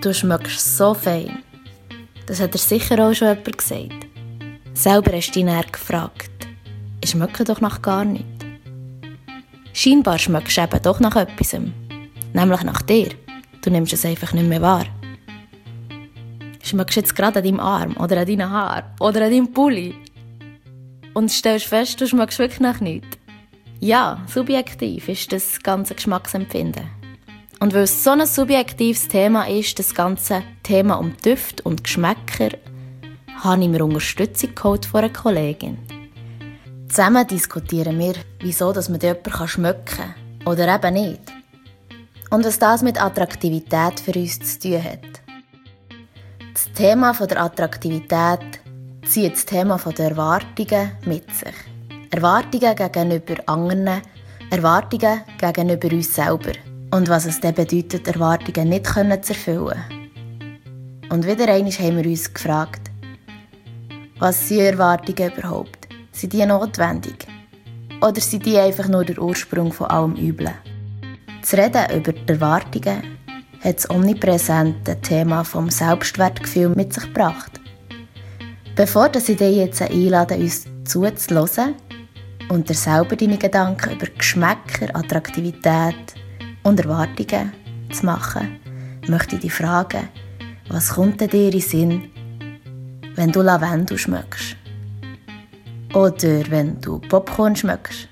Du schmeckst so fein. Das hat dir sicher auch schon jemand gesagt. Selber hast du dich dann gefragt. Ich schmecke doch nach gar nichts. Scheinbar schmeckst du eben doch nach etwas. Nämlich nach dir. Du nimmst es einfach nicht mehr wahr. Schmeckst jetzt gerade an deinem Arm oder an deinen Haaren oder an deinem Pulli und stellst fest, du schmeckst wirklich nach nichts. Ja, subjektiv ist das ganze Geschmacksempfinden. Und weil es so ein subjektives Thema ist, das ganze Thema um Düfte und Geschmäcker, habe ich mir Unterstützung geholt von einer Kollegin. Zusammen diskutieren wir, wieso dass man jemanden schmecken kann oder eben nicht. Und was das mit Attraktivität für uns zu tun hat. Das Thema der Attraktivität zieht das Thema der Erwartungen mit sich. Erwartungen gegenüber anderen, Erwartungen gegenüber uns selber. Und was es dann bedeutet, Erwartungen nicht zu erfüllen. Und wieder einmal haben wir uns gefragt, was sind Erwartungen überhaupt? Sind die notwendig? Oder sind die einfach nur der Ursprung von allem Üblen? Zu reden über die Erwartungen hat das omnipräsente Thema vom Selbstwertgefühl mit sich gebracht. Bevor ich dich jetzt einlade, uns zuzuhören und dir selber deine Gedanken über Geschmäcker, Attraktivität und Erwartungen zu machen, möchte ich dich fragen, was kommt dir in den Sinn, wenn du Lavendel schmeckst? Oder wenn du Popcorn schmeckst?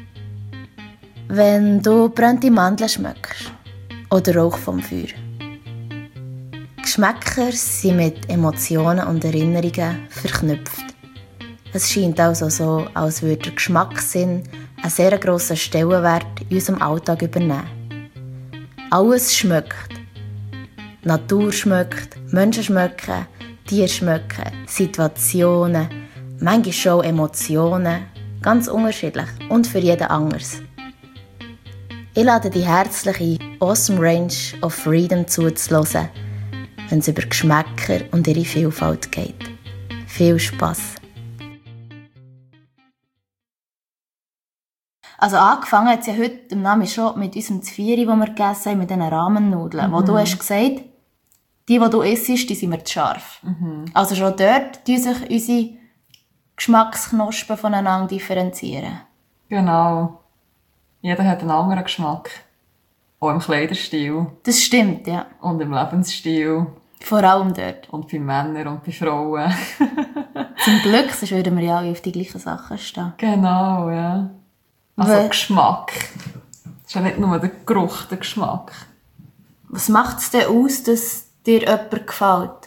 Wenn du brennende Mandeln schmeckst? Oder Rauch vom Feuer? Geschmäcker sind mit Emotionen und Erinnerungen verknüpft. Es scheint also so, als würde der Geschmackssinn einen sehr grossen Stellenwert in unserem Alltag übernehmen. Alles schmeckt. Die Natur schmeckt, Menschen schmecken, Tiere schmecken, Situationen, manchmal auch Emotionen, ganz unterschiedlich und für jeden anders. Ich lade dich herzlich ein, Awesome Range of Freedom zuzuhören, wenn es über Geschmäcker und ihre Vielfalt geht. Viel Spass! Also angefangen hat es ja heute im Namen schon mit unserem Zvieri, das wir gegessen haben, mit diesen Rahmennudeln, wo du hast gesagt, die du isst, die sind mir zu scharf. Also schon dort tun sich unsere Geschmacksknospen voneinander differenzieren. Genau. Jeder hat einen anderen Geschmack. Auch im Kleiderstil. Das stimmt, ja. Und im Lebensstil. Vor allem dort. Und bei Männern und bei Frauen. Zum Glück, sonst würden wir ja alle auf die gleichen Sachen stehen. Genau, ja. Also Geschmack. Das ist ja nicht nur der Geruch, der Geschmack. Was macht es denn aus, dass dir jemand gefällt?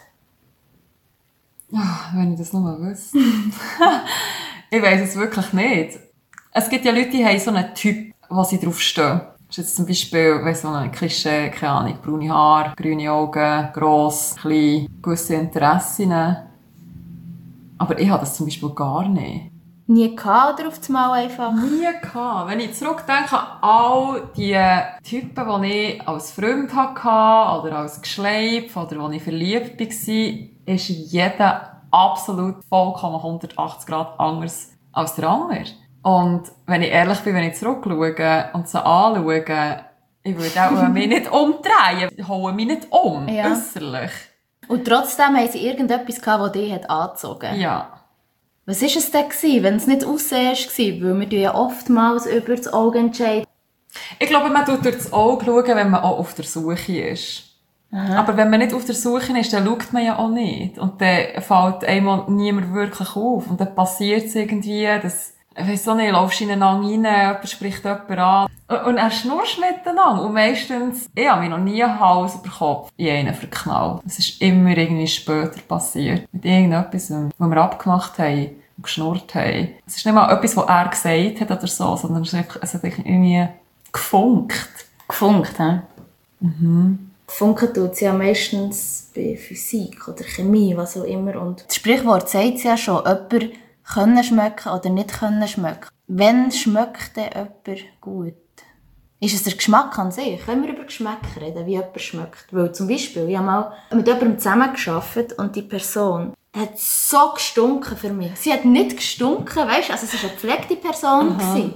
Ach, wenn ich das nur wüsste. Ich weiss es wirklich nicht. Es gibt ja Leute, die haben so einen Typ, wo sie drauf stehen. Das ist jetzt zum Beispiel so ein Klischee, keine Ahnung, braune Haare, grüne Augen, gross, klein, gewisse Interessen. Aber ich habe das zum Beispiel gar nicht. Nie gehabt oder auf das Mal einfach? Nie gehabt. Wenn ich zurückdenke an all die Typen, die ich als Freund hatte, oder als Geschleip, oder wo ich verliebt war, ist jeder absolut vollkommen 180 Grad anders als der andere. Und wenn ich ehrlich bin, wenn ich zurückschaue und sie anschaue, ich würde auch mich nicht umdrehen, ich hole mich nicht um, ja. Äusserlich. Und trotzdem haben sie irgendetwas gehabt, das dich angezogen hat. Ja. Was war es denn, wenn es nicht Aussehen war? Weil wir ja oftmals über das Auge entscheiden. Ich glaube, man schaut durch das Auge, wenn man auch auf der Suche ist. Aha. Aber wenn man nicht auf der Suche ist, dann schaut man ja auch nicht. Und dann fällt einmal niemand wirklich auf. Und dann passiert es irgendwie, dass, ich weiss auch nicht, laufst ineinander rein, jemand spricht jemanden an. Und er schnurrt miteinander. Und meistens, ich habe mich noch nie Hals über Kopf in einen verknallt. Es ist immer irgendwie später passiert. Mit irgendetwas, was wir abgemacht haben und geschnurrt haben. Es ist nicht mal etwas, was er gesagt hat oder so, sondern es hat irgendwie gefunkt. Gefunkt, hä? Mhm. Funken tut es ja meistens bei Physik oder Chemie, was auch immer. Und das Sprichwort sagt es ja schon, jemand können schmecken oder nicht können schmecken. Wenn schmeckt denn jemand gut? Ist es der Geschmack an sich? Können wir über Geschmack reden, wie jemand schmeckt? Weil zum Beispiel, ich habe mal mit jemandem zusammengearbeitet und die Person hat so gestunken für mich. Sie hat nicht gestunken, weißt du? Also es war eine gepflegte Person.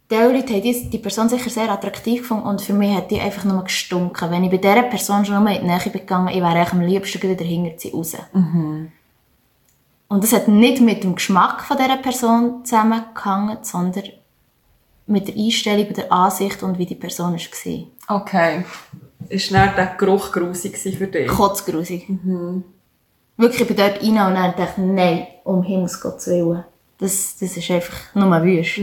Die Leute haben die Person sicher sehr attraktiv gefunden und für mich hat die einfach nur gestunken. Wenn ich bei dieser Person schon nur in die Nähe bin gegangen, ich wäre eigentlich am liebsten wieder hinter sie raus. Mhm. Und das hat nicht mit dem Geschmack von dieser Person zusammengehangen, sondern mit der Einstellung und der Ansicht und wie die Person war. Okay. Ist dann der Geruch grusig für dich? Kotzgrusig. Wirklich, ich bin dort rein und dann dachte ich, nein, um Himmels Gottes Willen. Das ist einfach nur wüst.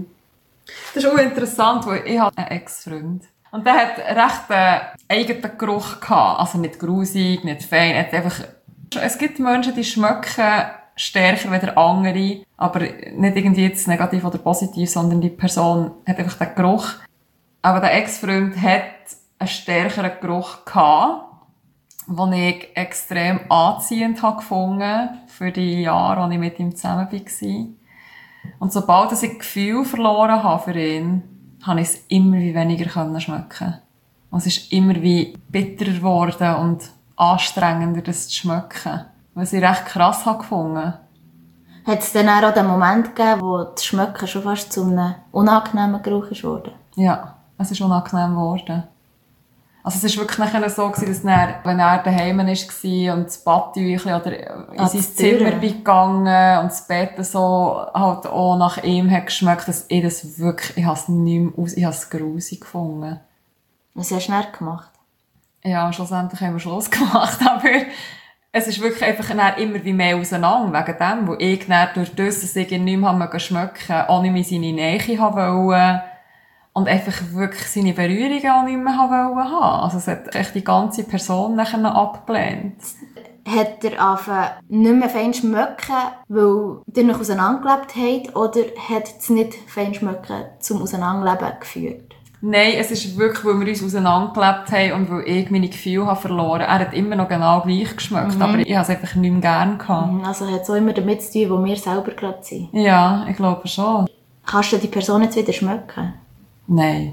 Das ist auch interessant, weil ich habe einen Ex-Freund. Und der hat recht einen eigenen Geruch gehabt. Also nicht grusig, nicht fein. Er hat einfach... Es gibt Menschen, die schmecken stärker als andere. Aber nicht irgendwie jetzt negativ oder positiv, sondern die Person hat einfach den Geruch. Aber der Ex-Freund hat einen stärkeren Geruch gehabt, den ich extrem anziehend habe gefunden für die Jahre, als ich mit ihm zusammen war. Und sobald ich Gefühl verloren habe für ihn, habe ich es immer wie weniger schmecken. Und es ist immer wie bitterer geworden und anstrengender, das zu schmecken. Was ich recht krass habe gefunden. Hat es dann auch den Moment gegeben, wo das Schmecken schon fast zu einem unangenehmen Geruch wurde? Ja, es ist unangenehm geworden. Also es war wirklich nachher so, dass dann, wenn er daheim war und das Badtüchli oder in sein Zimmer bin gegangen und das Bett so halt auch nach ihm hat geschmeckt, dass ich das wirklich, ich habe es nicht mehr ich habe es grusig gefunden. Was hast du dann gemacht? Ja, schlussendlich haben wir Schluss gemacht, aber es ist wirklich einfach dann immer wie mehr auseinander wegen dem, wo ich dann durch das, dass ich ihn nicht mehr schmecken ohne mich seine Nähe wollte und einfach wirklich seine Berührungen auch nicht mehr haben. Also es hat echt die ganze Person nachher noch abgelehnt. Hat er angefangen nicht mehr fein schmecken, weil ihr noch auseinandergelebt habt, oder hat es nicht fein schmecken zum Auseinanderleben geführt? Nein, es ist wirklich, weil wir uns auseinandergelebt haben und weil ich meine Gefühle habe verloren. Er hat immer noch genau gleich geschmeckt, aber ich habe es einfach nicht mehr gerne gehabt. Also hat es auch immer damit zu tun, wo wir selber gerade sind? Ja, ich glaube schon. Kannst du die Person jetzt wieder schmecken? Nein.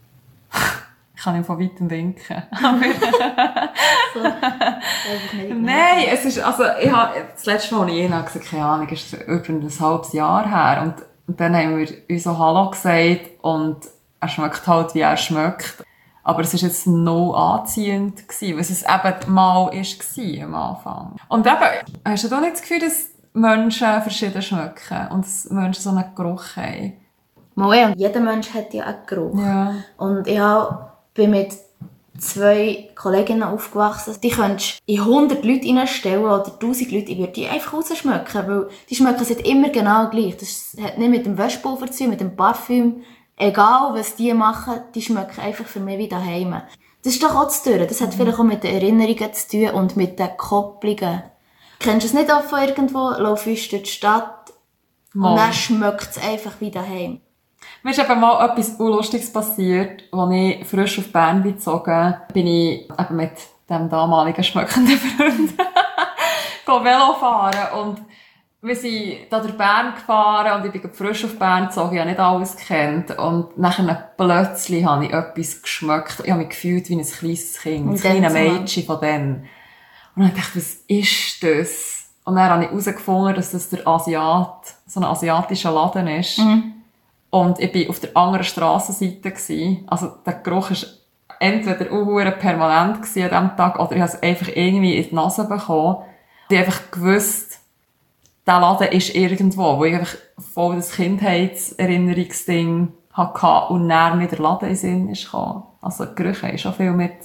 Ich kann ihm von weitem winken. So, nein, es ist, also, ich habe, das letzte Mal, als ich ihn gesagt keine Ahnung, ist über ein halbes Jahr her. Und dann haben wir uns so Hallo gesagt und er schmeckt halt, wie er schmeckt. Aber es war jetzt noch anziehend gewesen, was es eben mal war am Anfang. Und eben, hast du da nicht das Gefühl, dass Menschen verschieden schmecken und dass Menschen so einen Geruch haben? Mal, und jeder Mensch hat ja einen Geruch. Ja. Und ich bin mit 2 Kolleginnen aufgewachsen. Die könntest du in 100 Leute reinstellen oder 1000 Leute, ich würde die einfach rausschmecken, weil die schmecken sich immer genau gleich. Das hat nicht mit dem Wäschpulver zu tun, mit dem Parfüm. Egal, was die machen, die schmecken einfach für mich wie daheim. Das ist doch auch zu tun. Das hat vielleicht auch mit den Erinnerungen zu tun und mit den Kopplungen. Kennst du es nicht auch von irgendwo? Laufst du durch die Stadt und dann schmeckt es einfach wie daheim. Mir ist eben mal etwas Unlustiges passiert, als ich frisch auf Bern gezogen bin ich eben mit dem damaligen schmeckenden Freund Velo fahren und wir sind da durch Bern gefahren und ich bin frisch auf Bern gezogen, ich habe nicht alles gekannt und nachher plötzlich habe ich etwas geschmeckt. Ich habe mich gefühlt wie ein kleines Kind, ein kleines Mädchen von denen. Und dann dachte ich, was ist das? Und dann habe ich herausgefunden, dass das der Asiat, so ein asiatischer Laden ist. Und ich war auf der anderen Strassenseite. Also der Geruch war entweder auch permanent an diesem Tag oder ich habe es einfach irgendwie in die Nase bekommen. Ich habe einfach gewusst, der Laden ist irgendwo, wo ich einfach voll das Kindheitserinnerungsding hatte und dann mit der Laden in den Sinn kam. Also Gerüche haben schon viel mit...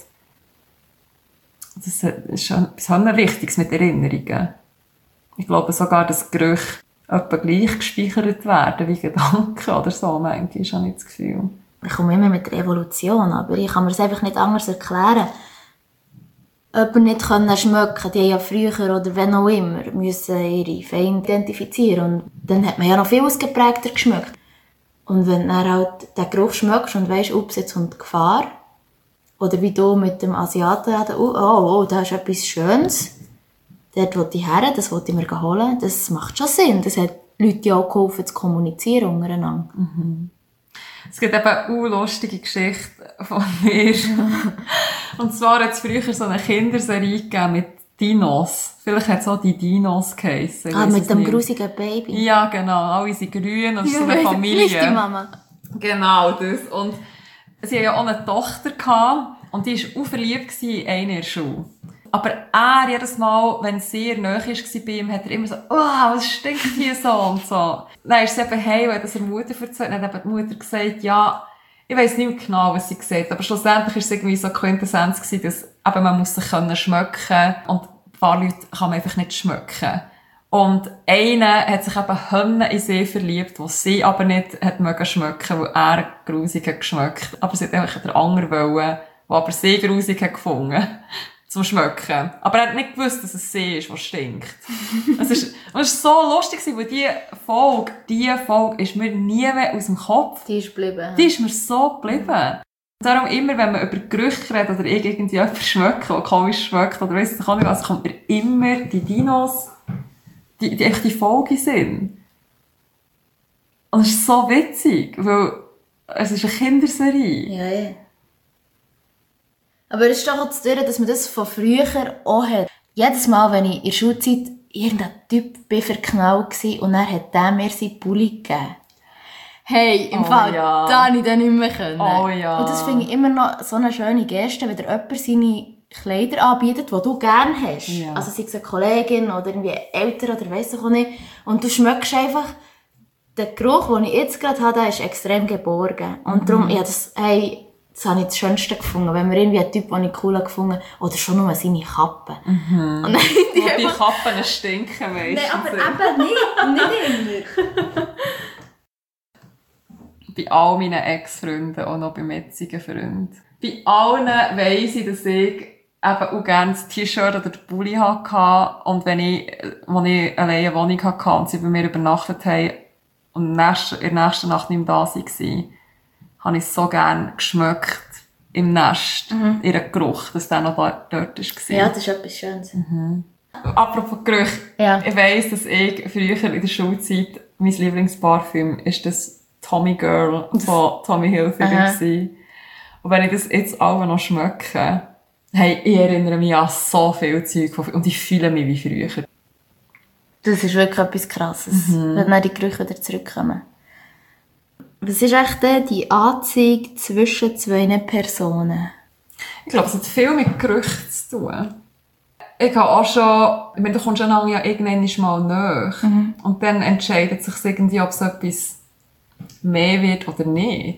Das ist schon etwas Wichtiges mit Erinnerungen. Ich glaube sogar, dass Gerüche etwa gleich gespeichert werden wie Gedanken oder so, manchmal habe ich das Gefühl. Ich komme immer mit der Evolution, aber ich kann mir das einfach nicht anders erklären. Jemand nicht können schmecken, die haben ja früher oder wenn auch immer müssen ihre Feinde identifizieren und dann hat man ja noch viel ausgeprägter geschmeckt. Und wenn du dann halt den Geruch schmeckst und weisst, ups, jetzt kommt Gefahr, oder wie du mit dem Asiaten, oh, da ist etwas Schönes, dort will ich her, das will ich mir holen, das macht schon Sinn. Das hat Leute ja auch geholfen, zu kommunizieren untereinander. Es gibt eben eine lustige Geschichte von mir. Und zwar hat es früher so eine Kinderserie gegeben mit Dinos. Vielleicht hat es auch die Dinos geheissen. Mit dem grusigen Baby. Ja, genau. Alle sind grün und so eine Familie. Wie ist die Mama? Genau, das. Und sie hatte ja auch eine Tochter gehabt, und die war auch verliebt in einen in der Schule. Aber er, jedes Mal, wenn sie in der Nähe war bei ihm, hat er immer so, oh, was stinkt hier so und so. Dann ist sie eben heim, und hat das der Mutter erzählt, und dann hat die Mutter gesagt, ja, ich weiss nicht mehr genau, was sie gesagt hat, aber schlussendlich war es irgendwie so eine Quintessenz gewesen, dass eben man muss sich schmecken können, und ein paar Leute kann man einfach nicht schmecken. Und einer hat sich eben Hönne in sie verliebt, die sie aber nicht hat mögen schmecken, weil er grusig hat geschmeckt. Aber sie hat einfach den anderen wollen, der aber sie grusig hat gefunden, zum Schmecken. Aber er hat nicht gewusst, dass es sie ist, was stinkt. Es war so lustig, weil diese Folge ist mir nie mehr aus dem Kopf. Die ist geblieben. Die ist mir so geblieben. Darum immer, wenn man über Gerüche redet oder irgendwie etwas schmeckt, der komisch schmeckt, oder weiss ich auch nicht was, kommt mir immer die Dinos, die echt die Folge sind. Und es ist so witzig, weil es ist eine Kinderserie. Ja. Aber es ist doch auch zu tun, dass man das von früher auch hat. Jedes Mal, wenn ich in der Schulzeit irgendein Typ verknallt war und dann hat der mir seinen Pulli gegeben. Hey, im Fall, ja. da konnte ich dann nicht mehr können. Oh ja. Und das finde ich immer noch so eine schöne Geste, wenn dir jemand seine Kleider anbietet, die du gerne hast. Ja. Also sei es eine Kollegin oder irgendwie älter oder weiss ich auch nicht. Und du schmeckst einfach, der Geruch, den ich jetzt gerade habe, der ist extrem geborgen. Und darum, das habe ich das Schönste gefunden. Wenn wir irgendwie einen Typ, den ich cool gefunden habe, oder schon nur seine Kappe. Und dann Die Kappen stinken meistens. Nein, aber eben nicht immer. Bei all meinen Ex-Freunden, auch noch bei jetzigen Freunden. Bei allen weiss ich, dass ich eben auch gerne das T-Shirt oder den Pulli hatte. Und als ich alleine eine Wohnung hatte und sie bei mir übernachtet haben und in der nächsten Nacht nicht mehr da waren, habe ich so gerne geschmeckt im Nest, ihren Geruch, dass der noch dort war. Ja, das ist etwas Schönes. Apropos Gerüche. Ja. Ich weiss, dass ich früher in der Schulzeit, mein Lieblingsparfüm ist das Tommy Girl von Tommy Hilfiger gewesen. Und wenn ich das jetzt alle noch schmecke, hey, ich erinnere mich an so viel Zeug und ich fühle mich wie früher. Das ist wirklich etwas Krasses, wenn dann die Gerüche wieder zurückkommen. Was ist echt die Anziehung zwischen zwei Personen? Ich glaube, es hat viel mit Gerüchen zu tun. Ich habe auch schon, ich meine, du kommst einander ja irgendwann mal näher. Und dann entscheidet sich irgendwie, ob es etwas mehr wird oder nicht.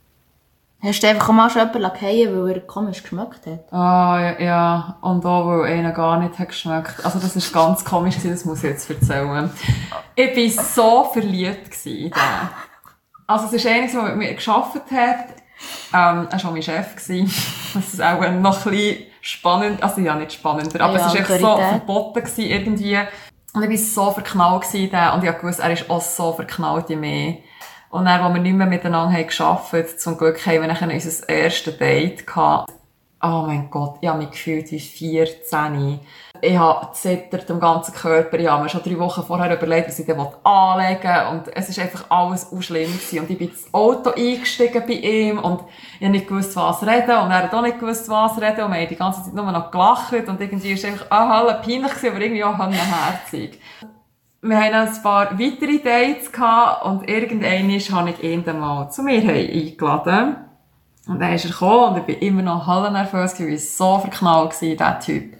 Hast du einfach mal schon jemanden fallen, weil er komisch geschmeckt hat? Ah, ja. Und auch, weil einer gar nicht hat geschmeckt. Also, das war ganz komisch, das muss ich jetzt erzählen. Ich war so verliebt in den. Also, es ist einer, der mit mir gearbeitet hat. Er war auch mein Chef. Das ist auch noch ein bisschen spannend. Also, ja, nicht spannender. Aber ja, es war echt so verboten irgendwie. Und ich war so verknallt in den. Und ich wusste, er ist auch so verknallt in mich. Und dann, als wir nicht mehr miteinander gearbeitet haben, zum Glück haben wir dann unser erstes Date gehabt. Oh mein Gott, ich habe mich gefühlt wie 14. Ich habe gezittert am ganzen Körper. Ich habe mir schon 3 Wochen vorher überlegt, was ich dann anlegen will. Und es war einfach alles auch schlimm gewesen. Und ich bin ins Auto eingestiegen bei ihm und ich habe nicht gewusst, was reden. Und er hat auch nicht gewusst, was reden. Und wir haben die ganze Zeit nur noch gelacht. Und irgendwie war es einfach peinlich gewesen, aber irgendwie auch herzig. Wir haben noch ein paar weitere Dates gehabt und irgendwann habe ich ihn dann mal zu mir eingeladen. Und dann ist er gekommen und ich bin immer noch nervös gewesen, ich war so verknallt gewesen, dieser Typ.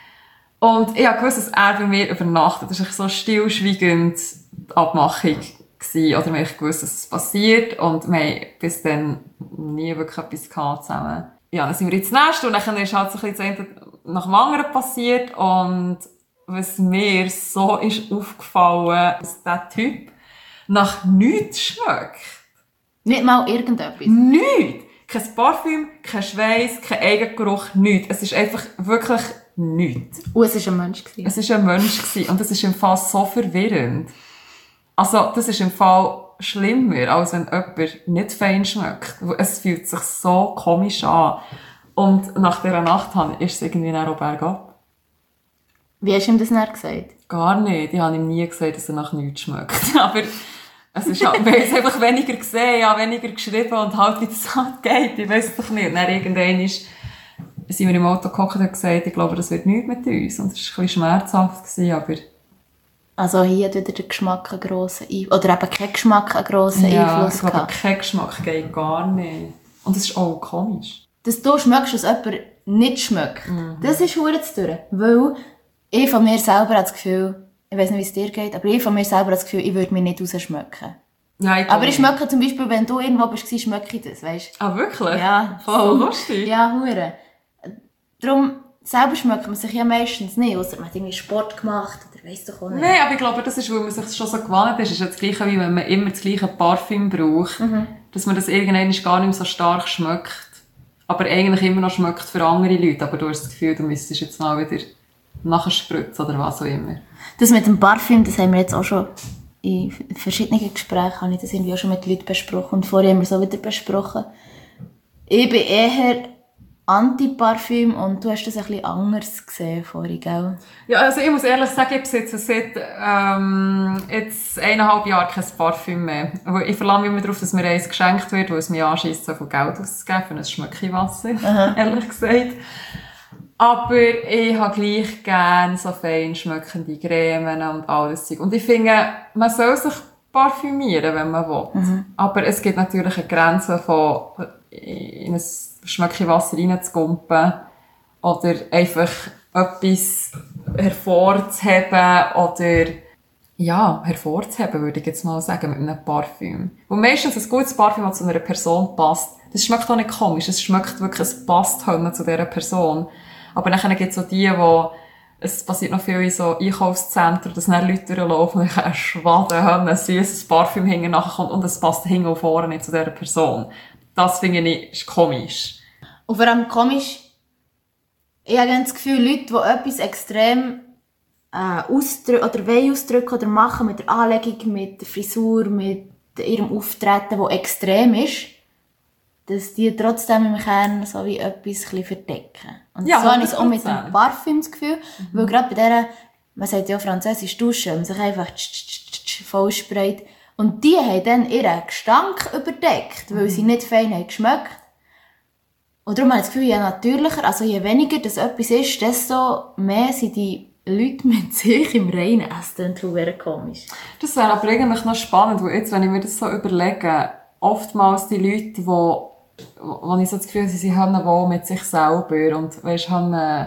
Und ich wusste, dass er bei mir übernachtet. Das war so stillschweigend die Abmachung gewesen. Oder ich wusste, dass es passiert und wir haben bis dann nie wirklich etwas gehabt zusammen. Ja, dann sind wir ins Nest und dann ist halt so ein bisschen das eine nach dem anderen passiert und was mir so ist aufgefallen, dass dieser Typ nach nichts schmeckt. Nicht mal irgendetwas? Nichts! Kein Parfüm, kein Schweiß, kein Eigengeruch, nichts. Es ist einfach wirklich nichts. Und es war ein Mensch. Es war ein Mensch und das ist im Fall so verwirrend. Also, das ist im Fall schlimmer, als wenn jemand nicht fein schmeckt. Es fühlt sich so komisch an. Und nach dieser Nacht ist es irgendwie auch bergab. Wie hast du ihm das dann gesagt? Gar nicht. Ich habe ihm nie gesagt, dass er nach nichts schmeckt. Aber es ist halt, wir haben es einfach weniger gesehen, ja, weniger geschrieben und halt, wie das halt geht. Ich weiss es doch nicht. Und dann irgendwann sind wir im Auto gehockt und gesagt, ich glaube, das wird nichts mit uns. Und es war ein bisschen schmerzhaft gewesen, aber Also hier hat wieder der Geschmack einen grossen Einfluss. Oder eben kein Geschmack einen grossen Einfluss gehabt. Ja, kein Geschmack geht gar nicht. Und das ist auch komisch. Dass du schmeckst, dass jemand nicht schmeckt, das ist verdammt zu tun. Weil ich von mir selber habe das Gefühl, ich weiss nicht, wie es dir geht, aber ich von mir selber habe das Gefühl, ich würde mich nicht rausschmecken. Ja, aber ich schmecke zum Beispiel, wenn du irgendwo bist, schmecke ich das, weißt du? Ah, wirklich? Ja, voll. So lustig. Ja, hure. Darum, selber schmeckt man sich ja meistens nicht, ausser man hat irgendwie Sport gemacht oder weiss doch auch nicht. Nein, aber ich glaube, das ist, weil man sich schon so gewohnt ist. Es ist ja das Gleiche, wie wenn man immer das gleiche Parfüm braucht. Dass man das irgendwann gar nicht mehr so stark schmeckt. Aber eigentlich immer noch schmeckt für andere Leute. Aber du hast das Gefühl, du müsstest jetzt mal wieder nachspritzen oder was auch immer. Das mit dem Parfüm, das haben wir jetzt auch schon in verschiedenen Gesprächen, habe ich das irgendwie auch schon mit Leuten besprochen. Und vorher haben wir es auch wieder besprochen. Ich bin eher Anti-Parfüm und du hast das ein bisschen anders gesehen vorhin, gell? Ja, also ich muss ehrlich sagen, ich besitze seit jetzt 1,5 Jahren kein Parfüm mehr. Aber ich verlange immer darauf, dass mir eins geschenkt wird, weil es mir anschießt, so viel Geld auszugeben für ein Schmöckiwasser, ehrlich gesagt. Aber ich habe gleich gerne so fein schmeckende Cremen und alles. Und ich finde, man soll sich parfümieren, wenn man will. Aber es gibt natürlich eine Grenze von in ein Schmöckiwasser reinzugumpen oder einfach etwas hervorzuheben oder ja, hervorzuheben, würde ich jetzt mal sagen, mit einem Parfüm. Und meistens ein gutes Parfüm, das zu einer Person passt, das schmeckt auch nicht komisch, es schmeckt wirklich, es passt halt zu dieser Person. Aber dann gibt es auch die, es passiert noch viel in so Einkaufszentren, dass dann Leute durchlaufen und ein Schwaden haben, ein süßes Parfüm hinten nachkommt und es passt hinten und vorne nicht zu dieser Person. Das finde ich ist komisch. Und vor allem komisch, ich habe das Gefühl, Leute, die etwas extrem ausdrücken oder machen mit der Anlegung, mit der Frisur, mit ihrem Auftreten, das extrem ist, dass die trotzdem im Kern so wie etwas verdecken. Und ja, so habe ich es auch mit dem Parfüm das Gefühl, weil gerade bei dieser, man sagt ja französisch Duschen, man sich einfach vollsprayt. Und die haben dann ihren Gestank überdeckt, weil sie nicht fein haben geschmeckt. Und darum habe ich das Gefühl, je natürlicher, also je weniger das etwas ist, desto mehr sind die Leute mit sich im Reinen. Es klingt verdammt komisch. Das wäre aber eigentlich noch spannend, weil jetzt, wenn ich mir das so überlege, oftmals die Leute, wo ich so das Gefühl habe, sie haben wohl mit sich selber und weisst, haben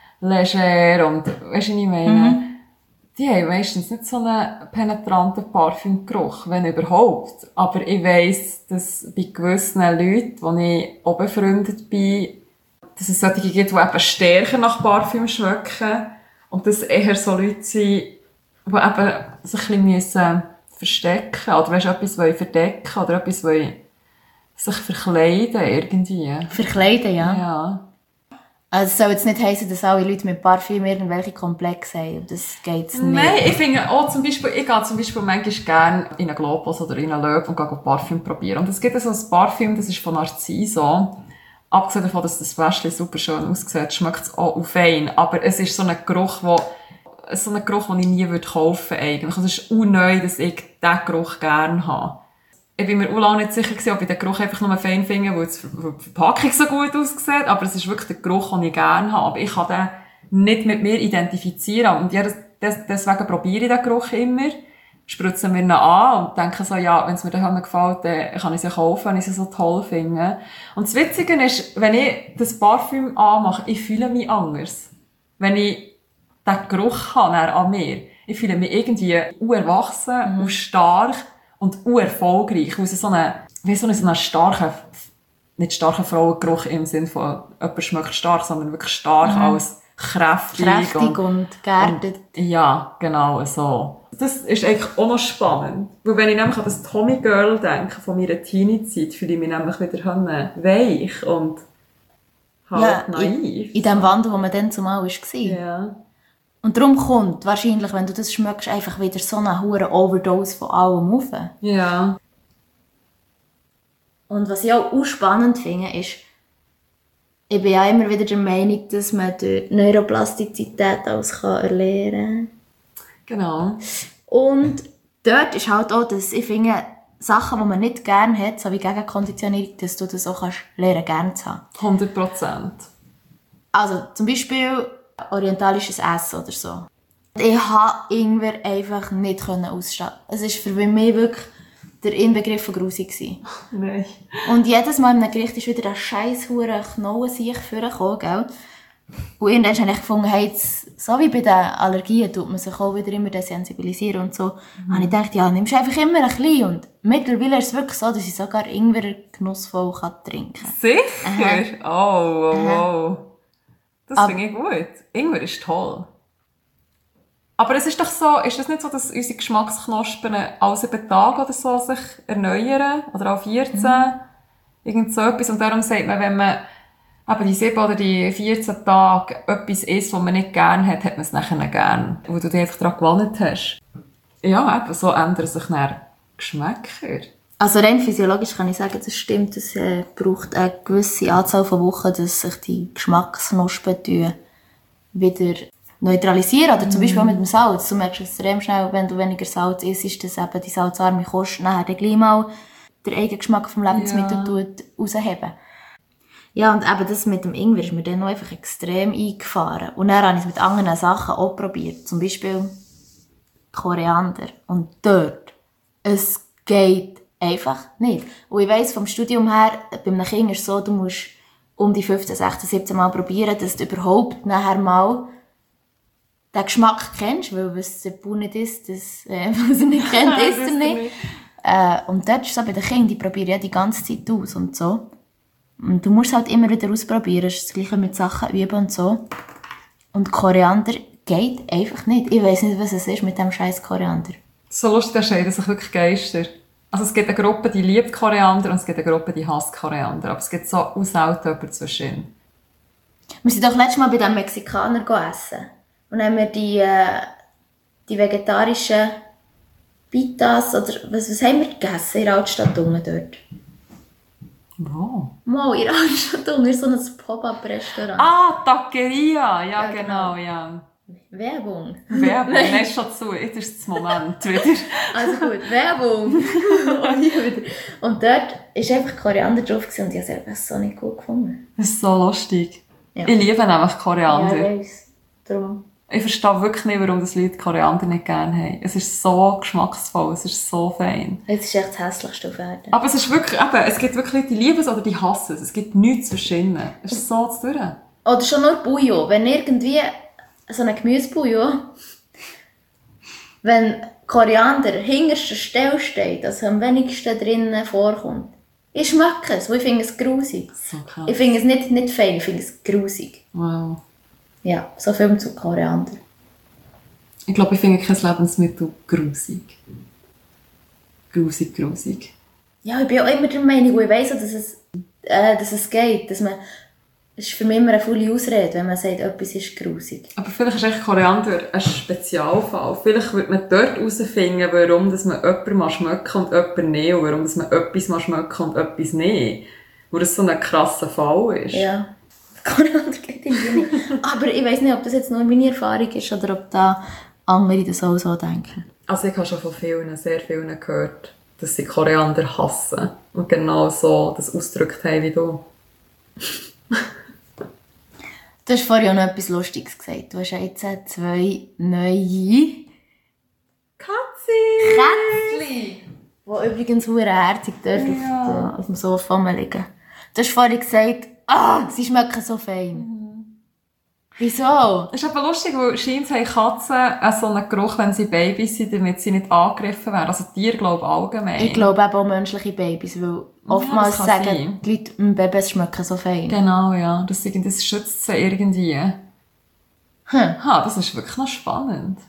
leger und weisst du, was ich meine? Die haben meistens nicht so einen penetranten Parfümgeruch, wenn überhaupt. Aber ich weiss, dass bei gewissen Leuten, wo ich auch befreundet bin, dass es solche gibt, die eben stärker nach Parfüm schmecken und dass eher so Leute sind, die eben sich ein bisschen verstecken oder weisst, etwas verdecken oder etwas sich verkleiden irgendwie. Verkleiden, ja. Ja. Also es soll jetzt nicht heissen, dass alle Leute mit Parfüm irgendwelche Komplexe haben. Das geht's nicht. Nein, ich finde auch ich gehe zum Beispiel manchmal gerne in einen Globus oder in einen Löw und gehe Parfüm probieren. Und es gibt so ein Parfüm, das ist von Narciso. Abgesehen davon, dass das Fläschchen super schön aussieht, schmeckt es auch fein. Aber es ist so ein Geruch, den ich nie kaufen würde eigentlich. Es ist unneu, dass ich diesen Geruch gerne habe. Ich bin mir auch lange nicht sicher gewesen, ob ich den Geruch einfach nur fein finde, weil die Verpackung so gut aussieht. Aber es ist wirklich der Geruch, den ich gerne habe. Aber ich kann den nicht mit mir identifizieren. Und ja, deswegen probiere ich den Geruch immer. Spritze mir ihn an und denke so, ja, wenn es mir dann gefällt, dann kann ich sie kaufen, wenn ich sie so toll finde. Und das Witzige ist, wenn ich das Parfüm anmache, ich fühle mich anders. Wenn ich den Geruch habe an mir. Ich fühle mich irgendwie erwachsen und stark. Und erfolgreich, weil es so eine starke, nicht starker Frauengeruch im Sinne von, jemand schmeckt stark, sondern wirklich stark als kräftig und geerdet. Ja, genau, so. Das ist eigentlich auch noch spannend. Weil wenn ich nämlich an das Tommy Girl denke, von meiner Teenie-Zeit, fühle ich mich nämlich wieder weich und halt naiv. In dem Wandel, wo man dann zumal war. Ja. Und darum kommt wahrscheinlich, wenn du das schmeckst, einfach wieder so eine hohe Overdose von allem rauf. Ja. Und was ich auch spannend finde, ist, ich bin ja immer wieder der Meinung, dass man durch Neuroplastizität alles erlernen kann. Genau. Und dort ist halt auch, dass ich finde, Sachen, die man nicht gerne hat, so wie Gegenkonditionierung, dass du das auch lernen gerne zu haben. 100%. Also zum Beispiel orientalisches Essen oder so. Ich konnte Ingwer einfach nicht ausstehen. Es war für mich wirklich der Inbegriff von grusig. Nein. Und jedes Mal in einem Gericht ist wieder ein scheiß hure Knochen sich vorgekommen, gell? Und irgendwann habe ich gefunden, hey, jetzt, so wie bei den Allergien tut man sich auch wieder immer desensibilisieren und so. Habe ich gedacht, ja, nimmst einfach immer ein bisschen. Und mittlerweile ist es wirklich so, dass ich sogar Ingwer genussvoll trinken kann. Sicher? Oh. Das finde ich gut. Ingwer ist toll. Aber es ist doch so, ist das nicht so, dass unsere Geschmacksknospen alle 7 Tage oder so sich erneuern? Oder auch 14? Irgend so etwas. Und darum sagt man, wenn man aber die 7 oder die 14 Tage etwas isst, was man nicht gerne hat, hat man es nachher nicht gerne. Wo du dich einfach daran gewöhnt hast. Ja, eben, so ändern sich dann Geschmäcker. Also rein physiologisch kann ich sagen, das stimmt. Es braucht eine gewisse Anzahl von Wochen, dass sich die Geschmacksknospen wieder neutralisieren. Oder zum Beispiel auch mit dem Salz. Du merkst extrem schnell, wenn du weniger Salz isst, dass eben die salzarme Kost nachher gleich mal den eigenen Geschmack vom Lebensmittel rausheben. Ja, und eben das mit dem Ingwer ist mir dann noch einfach extrem eingefahren. Und dann habe ich es mit anderen Sachen auch probiert. Zum Beispiel Koriander. Und dort, es geht einfach nicht. Und ich weiss vom Studium her, bei einem Kind ist es so, du musst um die 15, 16, 17 Mal probieren, dass du überhaupt nachher mal den Geschmack kennst, weil was der Bauer nicht isst, was er nicht kennt, isst er nicht. Und dort ist es so bei den Kindern, die probieren ja die ganze Zeit aus und so. Und du musst halt immer wieder ausprobieren, das ist das Gleiche mit Sachen üben und so. Und Koriander geht einfach nicht. Ich weiss nicht, was es ist mit dem scheiß Koriander. So lustig, da scheiden sich wirklich Geister. Also es gibt eine Gruppe, die liebt Koriander und es gibt eine Gruppe, die hasst Koriander. Aber es gibt so selten jemanden zwischen. Wir sind doch letztes Mal bei den Mexikanern essen. Und dann haben wir die vegetarischen Pitas, oder was haben wir gegessen in der Altstadt unten dort? Wo? Mal in der Altstadt unten, so ein Pop-up-Restaurant. Ah, Taqueria, ja genau, ja. Werbung. Nein, ist schon zu, jetzt ist das Moment wieder. Also gut, Werbung. Und dort war einfach Koriander drauf und ich habe es so nicht gut gefunden. Das ist so lustig. Ja. Ich liebe nämlich Koriander. Ja, ich weiss. Darum. Ich verstehe wirklich nicht, warum das Leute Koriander nicht gerne haben. Es ist so geschmacksvoll, es ist so fein. Es ist echt das Hässlichste auf Erden. Aber es ist wirklich, eben, es gibt wirklich Leute, die lieben es oder die hassen es. Es gibt nichts zwischen. Es ist so zu tun. Oder schon nur Bouillon. Wenn irgendwie so ein Gemüsebouillon, wenn Koriander an hinterster Stelle steht, also am wenigsten drinnen vorkommt, ich schmecke es, weil ich finde es grusig. So krass. Ich finde es nicht fein, ich finde es grusig. Wow. Ja, so viel zu Koriander. Ich glaube, ich finde kein Lebensmittel grusig. Grusig. Ja, ich bin auch immer der Meinung, und ich weiss auch, dass es geht. Dass man, es ist für mich immer eine volle Ausrede, wenn man sagt, etwas ist grusig. Aber vielleicht ist echt Koriander ein Spezialfall. Vielleicht wird man dort herausfinden, warum dass man jemanden mal schmecken und jemanden nicht. Und warum dass man etwas mal schmecken und etwas nicht. Wo das so ein krasser Fall ist. Ja. Koriander geht irgendwie nicht. Aber ich weiss nicht, ob das jetzt nur meine Erfahrung ist oder ob da andere das auch so denken. Also ich habe schon von sehr vielen gehört, dass sie Koriander hassen. Und genau so das ausgedrückt haben wie du. Du hast vorhin auch noch etwas Lustiges gesagt. Du hast ja jetzt 2 neue Kätzchen, die übrigens sehr herzig dort auf dem Sofa liegen. Du hast vorhin gesagt, sie schmecken so fein. Wieso? Es ist aber lustig, weil scheint haben Katzen so einen Geruch, wenn sie Babys sind, damit sie nicht angegriffen werden. Also Tiere, glaube ich, allgemein. Ich glaube eben auch menschliche Babys, weil oftmals sagen sein. die Leute, Babys schmecken so fein. Genau, ja. Das schützt sie irgendwie. Das ist wirklich noch spannend.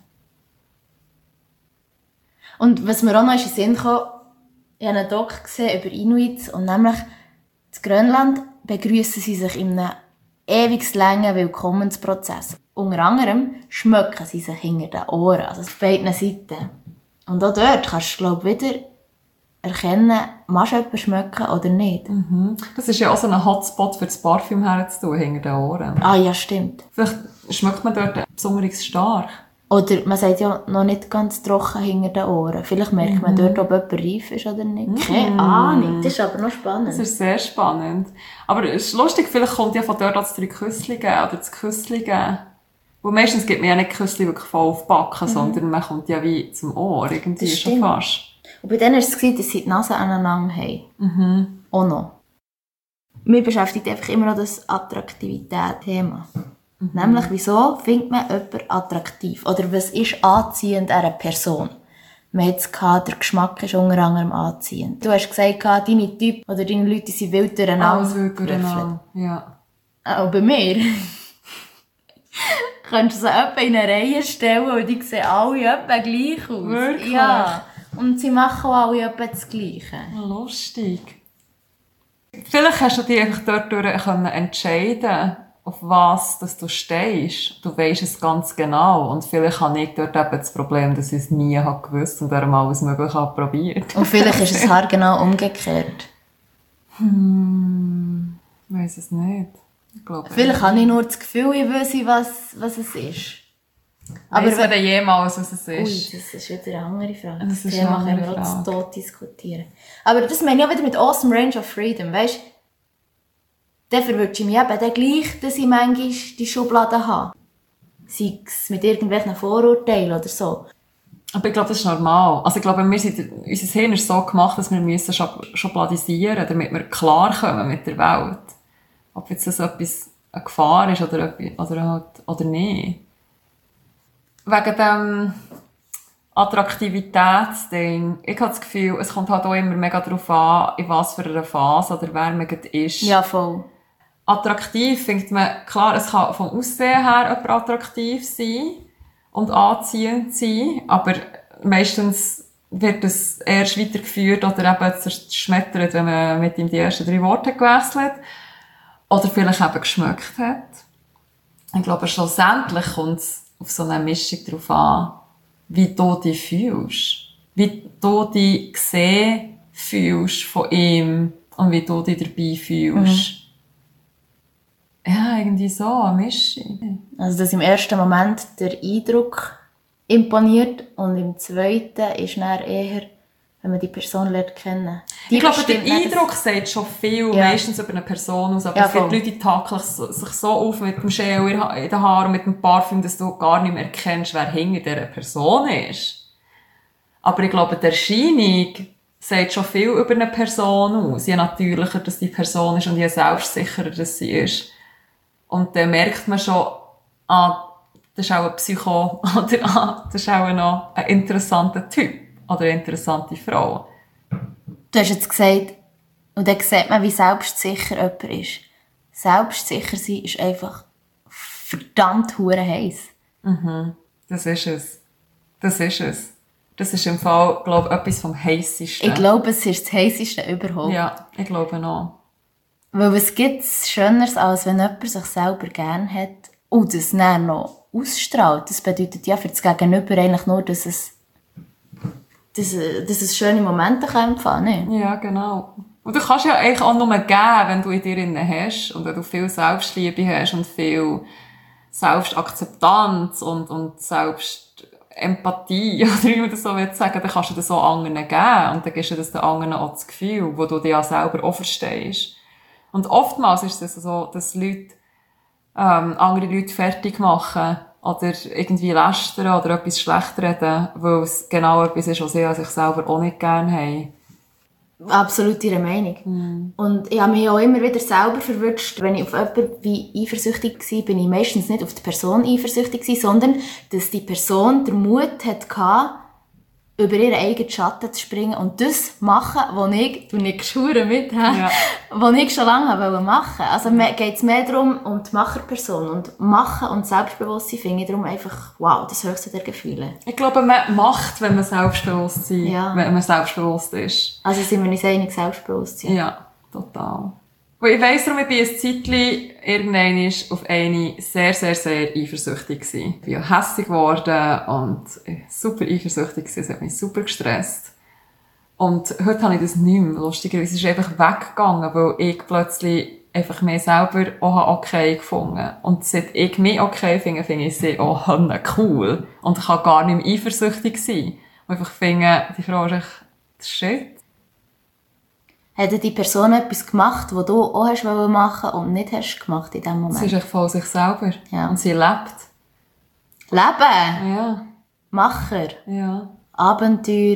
Und was mir auch noch in den Sinn kam, ich habe einen Doc gesehen über Inuits und nämlich in Grönland begrüßen sie sich in einem ewig langen Willkommensprozess. Unter anderem schmecken sie sich hinter den Ohren, also auf beiden Seiten. Und auch dort kannst du, glaube ich, wieder erkennen, machst du jemanden schmecken oder nicht. Mhm. Das ist ja auch so ein Hotspot für das Parfüm herzutun, hinter den Ohren. Ah ja, stimmt. Vielleicht schmeckt man dort besonders stark. Oder man sagt ja noch nicht ganz trocken hinter den Ohren. Vielleicht merkt man dort, ob jemand reif ist oder nicht. Keine Ahnung, das ist aber noch spannend. Das ist sehr spannend. Aber es ist lustig, vielleicht kommt ja von dort das 3 Küssli geben oder das Küssli geben. Wo meistens gibt man ja nicht Küssli wirklich voll auf die Backen, sondern man kommt ja wie zum Ohr, irgendwie schon fast. Und bei denen war es, dass sie die Nase aneinander haben. Auch noch. Mir beschäftigt einfach immer noch das Attraktivität-Thema. Nämlich, wieso findet man jemanden attraktiv? Oder was ist anziehend an einer Person? Man hat es gehabt, der Geschmack ist unter anderem anziehend. Du hast gesagt, deine Typen oder deine Leute sind wild durcheinander. Alles wild durcheinander, ja. Auch bei mir. Könntest du sie etwa in eine Reihe stellen und die sehen alle etwa gleich aus. Wirklich? Ja. Und sie machen auch alle etwa das Gleiche. Lustig. Vielleicht hast du dich einfach dort entscheiden, auf was dass du stehst. Du weisst es ganz genau. Und vielleicht habe ich dort eben das Problem, dass ich es nie gewusst und darum alles Mögliche probiert. Und vielleicht ist es haargenau umgekehrt. Ich weiss es nicht. Ich glaube, vielleicht habe ich nur das Gefühl, ich wüsste, was es ist. Aber weiss man denn jemals, was es ist? Ui, das ist wieder eine andere Frage. Das Thema können wir auch zu Tod diskutieren. Aber das meine ich auch wieder mit Awesome Range of Freedom. Weißt du, dann verwünsche ich mich eben dann gleich, dass ich manchmal die Schubladen habe. Sei es mit irgendwelchen Vorurteilen oder so. Aber ich glaube, das ist normal. Also ich glaube, unser Hirn ist so gemacht, dass wir müssen schubladisieren, damit wir klarkommen mit der Welt. Ob jetzt das etwas eine Gefahr ist oder nicht. Wegen dem Attraktivitätsding. Ich habe das Gefühl, es kommt halt auch immer mega darauf an, in was für einer Phase oder wer man ist. Ja, voll. Attraktiv findet man, klar, es kann vom Aussehen her jemand attraktiv sein und anziehend sein, aber meistens wird es erst weitergeführt oder eben zerschmettert, wenn man mit ihm die ersten 3 Worte gewechselt oder vielleicht eben geschmeckt hat. Ich glaube, schlussendlich kommt es auf so eine Mischung darauf an, wie du dich fühlst. Wie du dich gesehen fühlst von ihm und wie du dich dabei fühlst. Ja, irgendwie so, eine Mischung. Also, dass im ersten Moment der Eindruck imponiert und im zweiten ist dann eher, wenn man die Person lernt kennen. Ich glaube, der Eindruck sagt schon viel, meistens über eine Person aus, aber es gibt Leute, die takeln sich so auf mit dem Gel in den Haaren und mit dem Parfüm, dass du gar nicht mehr erkennst, wer hinter dieser Person ist. Aber ich glaube, die Erscheinung sagt schon viel über eine Person aus. Je natürlicher dass die Person ist und je selbstsicherer dass sie ist. Und dann merkt man schon, das ist auch ein Psycho oder das ist auch noch ein interessanter Typ oder eine interessante Frau. Du hast jetzt gesagt, und dann sieht man, wie selbstsicher jemand ist. Selbstsicher sein ist einfach verdammt hure heiß. Das ist es. Das ist im Fall, glaube ich, etwas vom Heissesten. Ich glaube, es ist das Heisseste überhaupt. Ja, ich glaube auch. Weil was gibt es Schöneres, als wenn jemand sich selber gern hat und das dann noch ausstrahlt? Das bedeutet ja für das Gegenüber eigentlich nur, dass es schöne Momente empfangen kann. Ja, genau. Und du kannst ja eigentlich auch nur geben, wenn du in dir drin hast und wenn du viel Selbstliebe hast und viel Selbstakzeptanz und Selbstempathie, oder wie man das so sagen will, dann kannst du das auch anderen geben und dann gibst du das den anderen auch das Gefühl, wo du dich ja selber auch verstehst. Und oftmals ist es so, dass Leute andere Leute fertig machen oder irgendwie lästern oder etwas schlecht reden, weil es genau etwas ist, was sie an sich selber auch nicht gerne haben. Absolut ihre Meinung. Und ich habe mich auch immer wieder selber verwünscht, wenn ich auf jemanden wie eifersüchtig war, bin ich meistens nicht auf die Person eifersüchtig gewesen, sondern dass die Person den Mut hatte, über ihren eigenen Schatten zu springen und das machen, was ich schwöre mit, was ich schon lange machen wollte. Also geht es mehr darum, um die Macherperson. Und Machen und Selbstbewusstsein finde ich darum einfach, wow, das höchste der Gefühle. Ich glaube, man macht, wenn man selbstbewusst ist. Also sind wir uns einig, Selbstbewusstsein. Ja, total. Weil ich weiss darum, ich bin ein Zeitchen irgendwann auf eine sehr, sehr, sehr eifersüchtig gewesen. Ich bin ja hässig geworden und super eifersüchtig gewesen. Es hat mich super gestresst. Und heute habe ich das nicht mehr. Lustigerweise ist es einfach weggegangen, weil ich plötzlich einfach mich selber auch okay gefunden. Und seit ich mich okay finde, finde ich sie auch cool. Und ich kann gar nicht mehr eifersüchtig sein. Und einfach finde, die Frau ist echt shit. Hat die Person etwas gemacht, was du auch machen wolltest und nicht hast gemacht in diesem Moment? Sie ist echt voll sich selber. Ja. Und sie lebt. Leben. Ja. Macher. Ja. Abenteuer.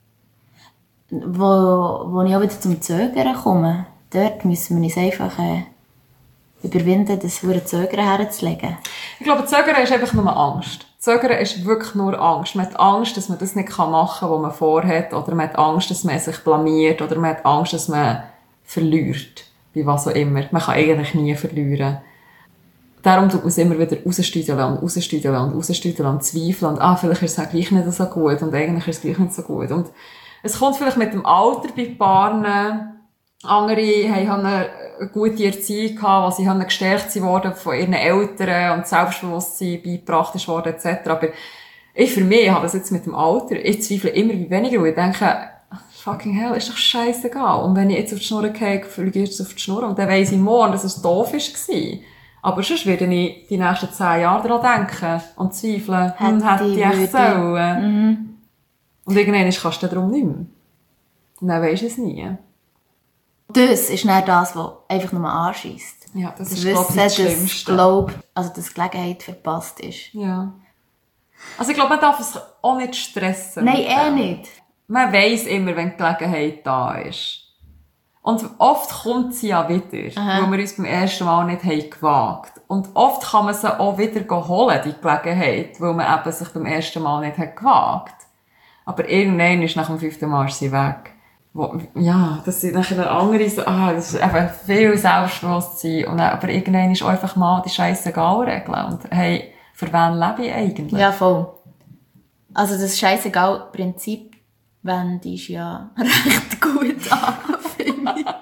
Wo ich auch wieder zum Zögern komme. Dort müssen wir uns einfach überwinden, das für ein Zögern herzulegen. Ich glaube, Zögern ist einfach nur Angst. Zögern ist wirklich nur Angst. Man hat Angst, dass man das nicht machen kann, was man vorhat. Oder man hat Angst, dass man sich blamiert. Oder man hat Angst, dass man verliert. Bei was auch immer. Man kann eigentlich nie verlieren. Darum tut man es immer wieder rausstüdeln und zweifeln. Und, vielleicht ist es auch gleich nicht so gut. Und eigentlich ist es gleich nicht so gut. Und es kommt vielleicht mit dem Alter bei Paaren. Andere haben eine gute Erziehung gehabt, was sie gestärkt worden von ihren Eltern und Selbstbewusstsein beigebracht ist worden, etc. Aber ich für mich habe das jetzt mit dem Alter, ich zweifle immer wie weniger, weil ich denke, fucking hell, ist doch scheißegal. Und wenn ich jetzt auf die Schnur gehe, fliege ich jetzt auf die Schnur und dann weiss ich morgen, dass es doof war. Aber sonst werde ich die nächsten 10 Jahre daran denken und zweifeln, hätte ich echt sollen. Und irgendwann kannst du darum nicht mehr. Und dann weisst du es nie. Das ist nicht das, was einfach nur anschießt. Ja, das ist, glaube ich, das Schlimmste. Dass Gelegenheit verpasst ist. Ja. Also ich glaube, man darf es auch nicht stressen. Nein, nicht. Man weiss immer, wenn die Gelegenheit da ist. Und oft kommt sie ja wieder, weil wir uns beim ersten Mal nicht gewagt haben. Und oft kann man sie auch wieder holen, die Gelegenheit, weil man eben sich beim ersten Mal nicht gewagt. Aber irgendwann ist nach dem 5. Mal sie weg. Das sind nachher andere, das ist einfach viel Selbstbewusstsein. Und aber irgendwann ist einfach mal die Scheissegal-Regel. Und hey, für wen lebe ich eigentlich? Ja, voll. Also das Scheissegal-Prinzip wendest ja recht gut an, finde ich.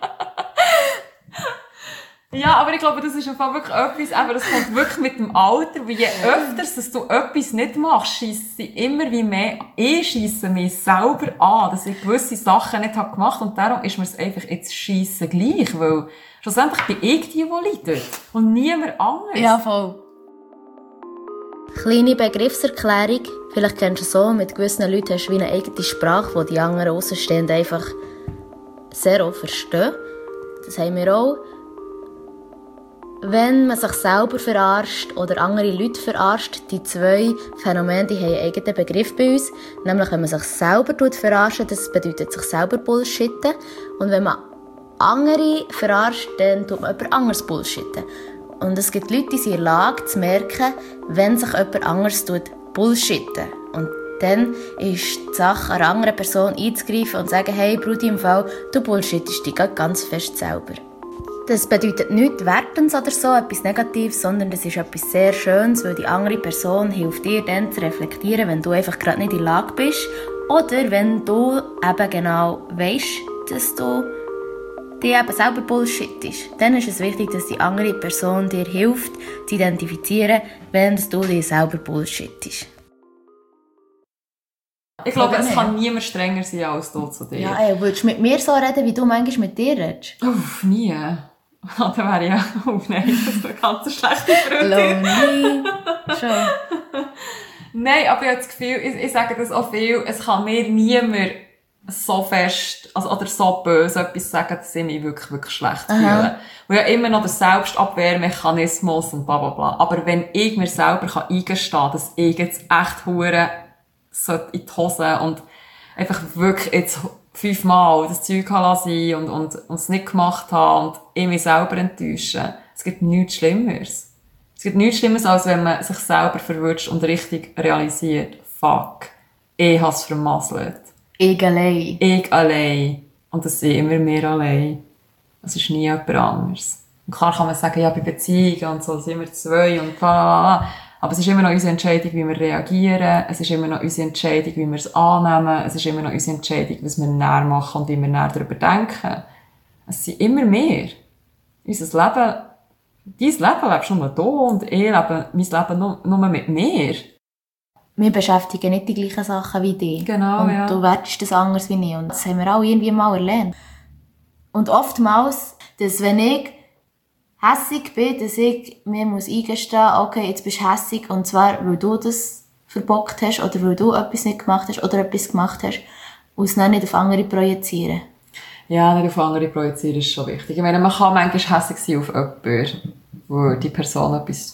Ja, aber ich glaube, das ist einfach wirklich etwas, aber das kommt wirklich mit dem Alter, weil je öfters, dass du etwas nicht machst, schiessen sie immer wie mehr, scheisse mich selber an, dass ich gewisse Sachen nicht gemacht habe und darum ist mir es einfach jetzt schiessen gleich, weil schlussendlich bin ich die leidet und niemand anderes. Ja, voll. Kleine Begriffserklärung, vielleicht kennst du es so, mit gewissen Leuten hast du wie eine eigene Sprache, die die anderen Außenstehenden einfach sehr auch verstehen. Das haben wir auch. Wenn man sich selber verarscht oder andere Leute verarscht, die 2 Phänomene, die haben einen eigenen Begriff bei uns. Nämlich, wenn man sich selber verarscht, das bedeutet sich selber bullshitten. Und wenn man andere verarscht, dann tut man jemand anderes bullshitten. Und es gibt Leute, die sind in der Lage zu merken, wenn sich jemand anderes bullshitten. Und dann ist die Sache, einer anderen Person einzugreifen und zu sagen, hey Brudi, im Fall, du bullshittest dich ganz fest selber. Das bedeutet nichts Wertendes oder so, etwas Negatives, sondern das ist etwas sehr Schönes, weil die andere Person hilft dir dann zu reflektieren, wenn du einfach gerade nicht in der Lage bist oder wenn du eben genau weisst, dass du dich eben selber bullshittest. Dann ist es wichtig, dass die andere Person dir hilft, zu identifizieren, wenn du dich selber bullshittest. Ich glaube, es kann niemand strenger sein als du zu dir. Ja, würdest du mit mir so reden, wie du manchmal mit dir redest? Uff, nie. Dann wäre ich ja... nein, das ist eine ganz schlechte Freundin. Lonely. Schon. Nein, aber ich habe das Gefühl, ich sage das auch viel, es kann mir niemand so fest, oder so böse etwas sagen, dass ich mich wirklich, wirklich schlecht fühle. Weil ja immer noch der Selbstabwehrmechanismus und bla bla bla. Aber wenn ich mir selber eingestehen kann, dass ich jetzt echt hure in die Hose und einfach wirklich jetzt 5-mal das Zeug sein und es nicht gemacht habe und ich mich selber enttäusche. Es gibt nichts Schlimmeres. Es gibt nichts Schlimmeres, als wenn man sich selber verwünscht und richtig realisiert, fuck, ich habe es vermasselt. Ich allein. Ich allein. Und das sind immer wir allein. Es ist nie jemand anderes. Und klar kann man sagen, ja, bei Beziehungen und so sind wir 2 und bla. Aber es ist immer noch unsere Entscheidung, wie wir reagieren. Es ist immer noch unsere Entscheidung, wie wir es annehmen. Es ist immer noch unsere Entscheidung, was wir näher machen und wie wir näher darüber denken. Es sind immer mehr. Unser Leben, dein Leben lebst nur du und ich lebe mein Leben nur mit mir. Wir beschäftigen nicht die gleichen Sachen wie dich. Genau, und ja. Du wertest das anders wie ich. Und das haben wir auch irgendwie mal erlernt. Und oftmals, dass wenn ich hässig bin, dass ich mir eingestehen muss, okay, jetzt bist du hässig, und zwar, weil du das verbockt hast, oder weil du etwas nicht gemacht hast, oder etwas gemacht hast, und es dann nicht auf andere projizieren. Ja, nicht auf andere projizieren ist schon wichtig. Ich meine, man kann manchmal hässig sein auf jemanden, wo die Person etwas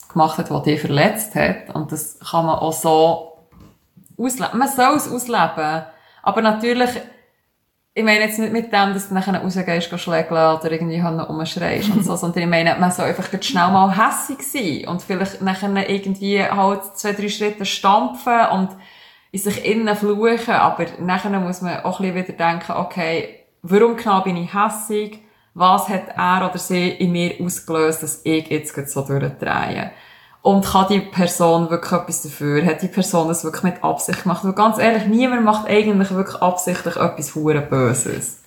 gemacht hat, was dich verletzt hat. Und das kann man auch so ausleben. Man soll es ausleben. Aber natürlich, ich meine jetzt nicht mit dem, dass du nachher rausgehst, schlägeln oder irgendwie rumschreist und so, sondern ich meine, man soll einfach schnell mal hässig sein und vielleicht nachher irgendwie halt 2-3 Schritte stampfen und in sich innen fluchen, aber nachher muss man auch ein bisschen wieder denken, okay, warum genau bin ich hässig? Was hat er oder sie in mir ausgelöst, dass ich jetzt so durchdrehe? Und kann die Person wirklich etwas dafür? Hat die Person das wirklich mit Absicht gemacht? Weil ganz ehrlich, niemand macht eigentlich wirklich absichtlich etwas hure Böses.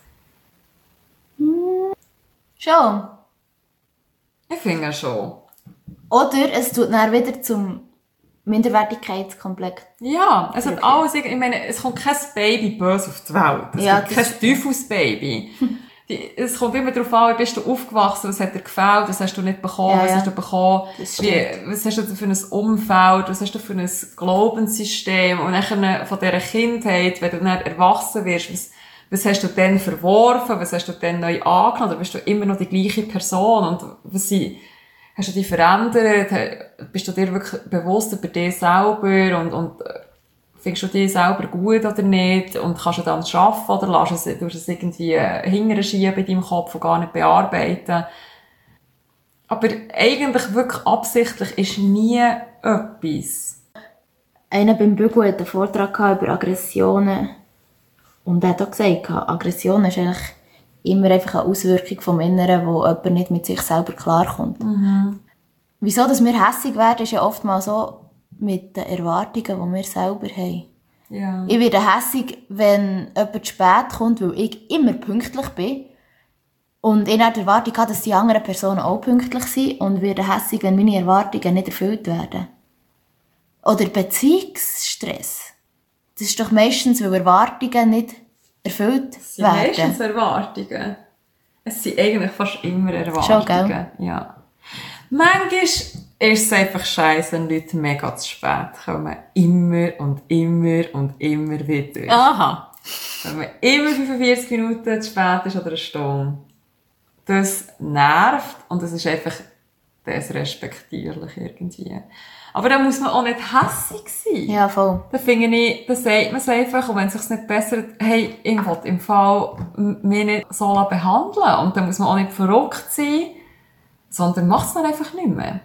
Schon. Ich finde schon. Oder es tut dann wieder zum Minderwertigkeitskomplex. Ja, es hat alles, ich meine, es kommt kein Baby böse auf die Welt. Es Ja, gibt kein Teufelsbaby. Es kommt immer darauf an, wie bist du aufgewachsen, was hat dir gefällt, was hast du nicht bekommen, Ja, was ja. hast du bekommen, Das was hast du für ein Umfeld, was hast du für ein Glaubenssystem und dann von dieser Kindheit, wenn du dann erwachsen wirst, was hast du denn verworfen, was hast du denn neu angenommen, oder bist du immer noch die gleiche Person und hast du dich verändert, bist du dir wirklich bewusst über dich selber und findest du dich selber gut oder nicht und kannst du dann arbeiten oder tust du es irgendwie hinterher schieben in deinem Kopf und gar nicht bearbeiten. Aber eigentlich wirklich absichtlich ist nie etwas. Einer beim Bügeln hat einen Vortrag über Aggressionen und er hat auch gesagt, Aggression ist eigentlich immer einfach eine Auswirkung vom Inneren, wo jemand nicht mit sich selber klarkommt. Wieso, dass wir hässig werden, ist ja oftmals so mit den Erwartungen, die wir selber haben. Ja. Ich werde hässig, wenn jemand zu spät kommt, weil ich immer pünktlich bin. Und ich habe die Erwartung habe, dass die anderen Personen auch pünktlich sind. Und werde hässig, wenn meine Erwartungen nicht erfüllt werden. Oder Beziehungsstress. Das ist doch meistens, weil Erwartungen nicht erfüllt Es sind meistens werden. Erwartungen. Es sind eigentlich fast immer Erwartungen. Schon, gell? Ja. Manchmal ist es einfach scheiße, wenn Leute mega zu spät kommen. Immer und immer und immer wieder. Aha. Wenn man immer 45 Minuten zu spät ist oder eine Stunde. Das nervt und es ist einfach desrespektierlich irgendwie. Aber da muss man auch nicht hässig sein. Ja, voll. Da finde ich, da sagt man es einfach, und wenn es sich nicht bessert, hey, ich will im Fall mich nicht so behandeln. Und dann muss man auch nicht verrückt sein, sondern macht es dann einfach nicht mehr.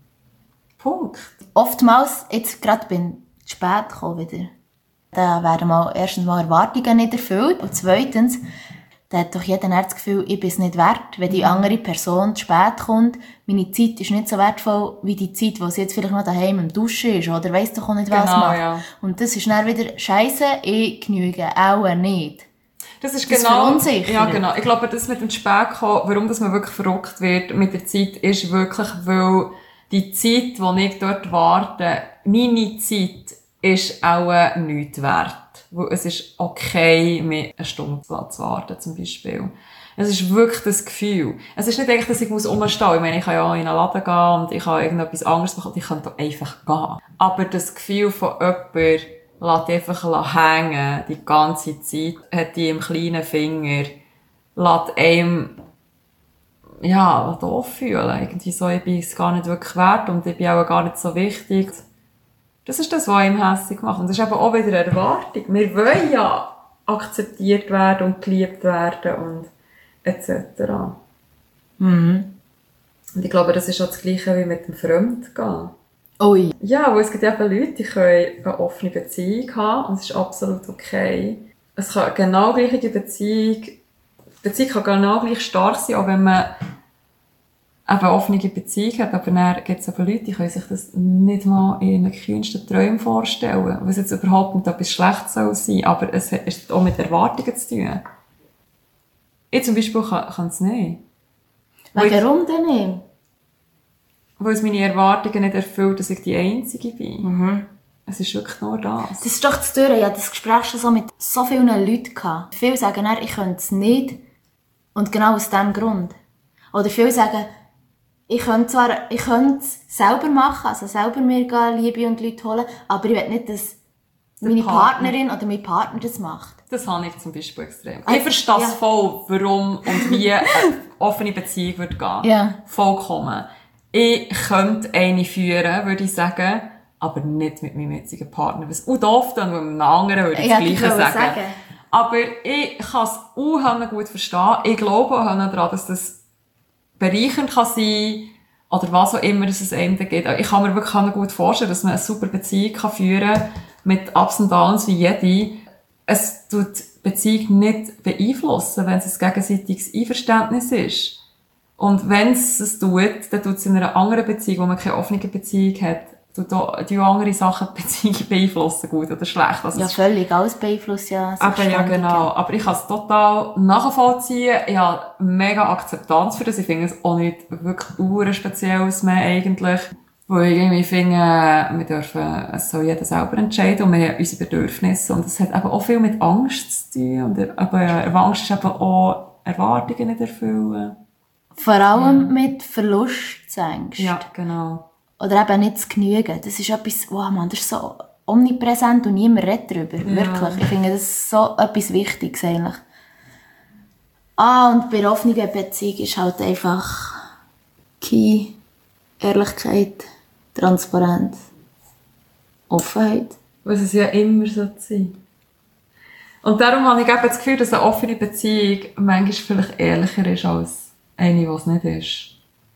Punkt. Oftmals, jetzt gerade bin ich zu spät gekommen wieder. Da werden erstens mal Erwartungen nicht erfüllt. Und zweitens, da hat doch jeder das Gefühl, ich bin es nicht wert, wenn die andere Person zu spät kommt. Meine Zeit ist nicht so wertvoll wie die Zeit, die sie jetzt vielleicht noch daheim im Duschen ist oder weiss doch auch nicht, was Genau, macht. ja. Und das ist dann wieder Scheisse, ich genüge auch nicht. Das ist Das genau, verunsichert. ja, genau. Ich glaube, das mit dem Spätkommen, warum das man wirklich verrückt wird mit der Zeit, ist wirklich, weil die Zeit, die ich dort warte, meine Zeit ist auch nichts wert. Weil es ist okay, mehr eine Stunde zu warten, zum Beispiel. Es ist wirklich das Gefühl. Es ist nicht eigentlich, dass ich rumstehen muss. Ich meine, ich kann ja in einen Laden gehen und ich kann irgendetwas anderes machen und ich kann da einfach gehen. Aber das Gefühl von jemandem lässt einfach hängen, die ganze Zeit, hat die im kleinen Finger, lässt einem, ja, doof fühlen. Irgendwie so, ich bin es gar nicht wirklich wert und ich bin auch gar nicht so wichtig. Das ist das, was einem hässlich macht. Und das ist aber auch wieder eine Erwartung. Wir wollen ja akzeptiert werden und geliebt werden und etc. Und ich glaube, das ist auch das Gleiche wie mit dem Fremdgehen. Ui. Ja, weil es gibt eben Leute, die können eine offene Beziehung haben und es ist absolut okay. Es kann genau gleich die Beziehung kann genau gleich stark sein, auch wenn man eben eine offene Beziehung hat, aber dann gibt es aber Leute, die können sich das nicht mal in ihren kühnsten Träumen vorstellen, was jetzt überhaupt nicht etwas Schlechtes soll sein, aber es hat auch mit Erwartungen zu tun. Ich zum Beispiel kann es nicht. Warum denn nicht? Weil es meine Erwartungen nicht erfüllt, dass ich die Einzige bin. Es ist wirklich nur das. Das ist doch zu tun. Ich hatte das Gespräch schon so mit so vielen Leuten gehabt. Viele sagen dann, ich könnte es nicht. Und genau aus diesem Grund. Oder viele sagen, ich könnte es selber machen, also selber mir gehen, Liebe und Leute holen, aber ich will nicht, dass meine Partnerin oder mein Partner das macht. Das habe ich zum Beispiel extrem. Ich verstehe voll, warum und wie eine offene Beziehung würde gehen. Ja. Vollkommen. Ich könnte eine führen, würde ich sagen, aber nicht mit meinem jetzigen Partner. Was auch doof dann, weil mit einem anderen würde ich das Gleiche sagen. Aber ich kann es auch gut verstehen. Ich glaube auch daran, dass das bereichernd kann sein oder was auch immer es einem geht. Ich kann mir wirklich gut vorstellen, dass man eine super Beziehung kann führen kann, mit Ups und Downs wie jede. Es tut die Beziehung nicht beeinflussen, wenn es ein gegenseitiges Einverständnis ist. Und wenn es tut, dann tut es in einer anderen Beziehung, wo man keine offene Beziehung hat, tut auch andere Sachen die Beziehung beeinflussen, gut oder schlecht. Also ja, völlig. Alles beeinflusst ja. Aber ja, genau. Aber ich kann es total nachvollziehen. Ich habe mega Akzeptanz für das. Ich finde es auch nicht wirklich Spezielles mehr eigentlich. Weil ich irgendwie finde, wir dürfen, es soll jeder selber entscheiden und wir haben unsere Bedürfnisse. Und das hat eben auch viel mit Angst zu tun. Und aber Angst ist eben auch Erwartungen nicht erfüllen. Vor allem mit Verlustängst. Ja, genau. Oder eben nicht zu genügen. Das ist etwas, wow, man, das ist so omnipräsent und niemand redet darüber. Ja. Wirklich. Ich finde, das ist so etwas Wichtiges eigentlich. Und bei einer offenen Beziehung ist halt einfach Key, Ehrlichkeit, Transparenz, Offenheit. Was es ja immer so sein. Und darum habe ich das Gefühl, dass eine offene Beziehung manchmal vielleicht ehrlicher ist als eine, die es nicht ist.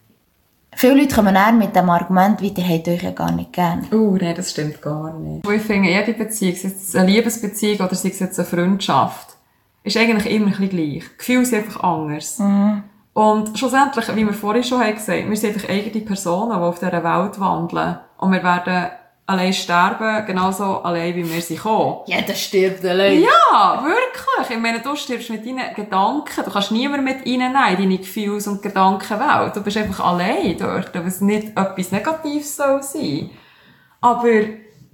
Viele Leute kommen eher mit dem Argument, wie ihr habt euch ja gar nicht gern. Nein, das stimmt gar nicht. Ich finde, jede Beziehung, sei es eine Liebesbeziehung oder sei es jetzt eine Freundschaft, ist eigentlich immer ein bisschen gleich. Die Gefühle sind einfach anders. Mhm. Und schlussendlich, wie wir vorhin schon gesagt haben, wir sind einfach eigene Personen, die auf dieser Welt wandeln. Und wir werden allein sterben, genauso allein, wie wir sind gekommen. Jeder stirbt allein. Ja, wirklich. Ich meine, du stirbst mit deinen Gedanken. Du kannst niemanden mit reinnehmen, deine Gefühls- und Gedankenwelt. Du bist einfach allein dort, was nicht etwas Negatives soll sein. Aber eben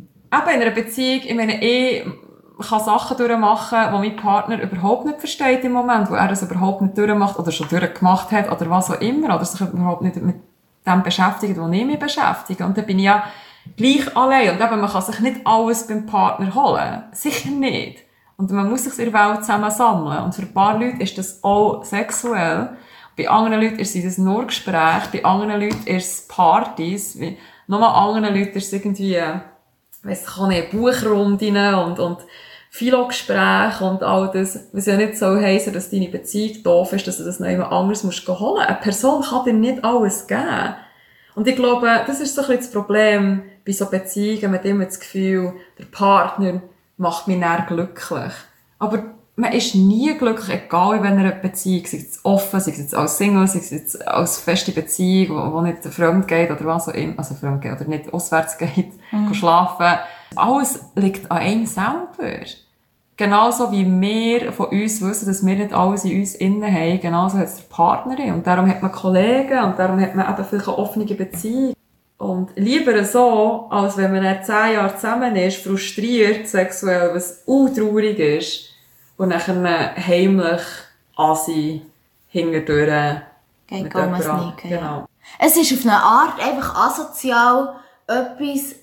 in einer Beziehung, ich meine, ich kann Sachen durchmachen, die mein Partner überhaupt nicht versteht im Moment, wo er das überhaupt nicht durchmacht oder schon durchgemacht hat oder was auch immer, oder sich überhaupt nicht mit dem beschäftigt, wo ich mich beschäftige. Und dann bin ich ja gleich allein. Und eben, man kann sich nicht alles beim Partner holen. Sicher nicht. Und man muss sich in der Welt zusammen sammeln. Und für ein paar Leute ist das auch sexuell. Bei anderen Leuten ist es nur Gespräch. Bei anderen Leuten ist es Partys. Nochmal anderen Leuten ist es irgendwie, weiss ich nicht, Buchrunden und Philo-Gespräche und all das. Was ja nicht so heissen, dass deine Beziehung doof ist, dass du das noch jemand anderes musst holen. Eine Person kann dir nicht alles geben. Und ich glaube, das ist so ein bisschen das Problem bei so Beziehungen. Man hat immer das Gefühl, der Partner macht mich näher glücklich. Aber man ist nie glücklich, egal in welcher Beziehung. Sei es offen, sei es jetzt als Single, sei es jetzt als feste Beziehung, wo nicht fremd geht oder was auch immer. Also fremd geht oder nicht auswärts geht, schlafen. Alles liegt an einem selber. Genauso wie wir von uns wissen, dass wir nicht alles in uns innen haben, genauso hat es der Partnerin. Und darum hat man Kollegen und darum hat man eben vielleicht eine offene Beziehung. Und lieber so, als wenn man dann 10 Jahre zusammen ist, frustriert sexuell, was traurig ist, und nachher heimlich Asi hinterdurch geht gar nicht. Genau. Es ist auf eine Art einfach asozial, etwas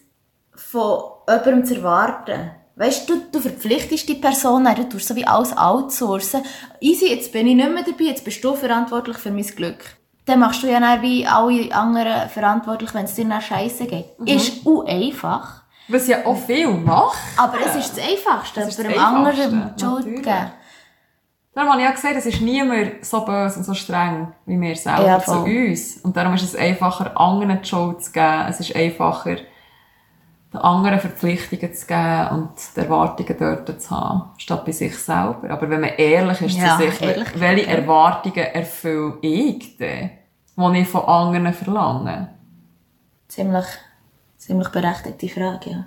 von jemandem zu erwarten. Weisst du verpflichtest die Person, du tust so wie alles outsourcen. Easy, jetzt bin ich nicht mehr dabei, jetzt bist du verantwortlich für mein Glück. Dann machst du ja dann wie alle anderen verantwortlich, wenn es dir nach Scheisse geht. Ist einfach. Was ja auch viel macht. Aber es ist das Einfachste, für einen anderen die Schuld zu geben. Darum habe ich ja gesagt, es ist niemand so böse und so streng wie wir selber zu uns. Und darum ist es einfacher, anderen die Schuld zu geben. Es ist einfacher, den anderen Verpflichtungen zu geben und die Erwartungen dort zu haben, statt bei sich selber. Aber wenn man ehrlich ist zu sich, welche Erwartungen erfülle ich denn, die ich von anderen verlange? Ziemlich berechtigte Frage, ja.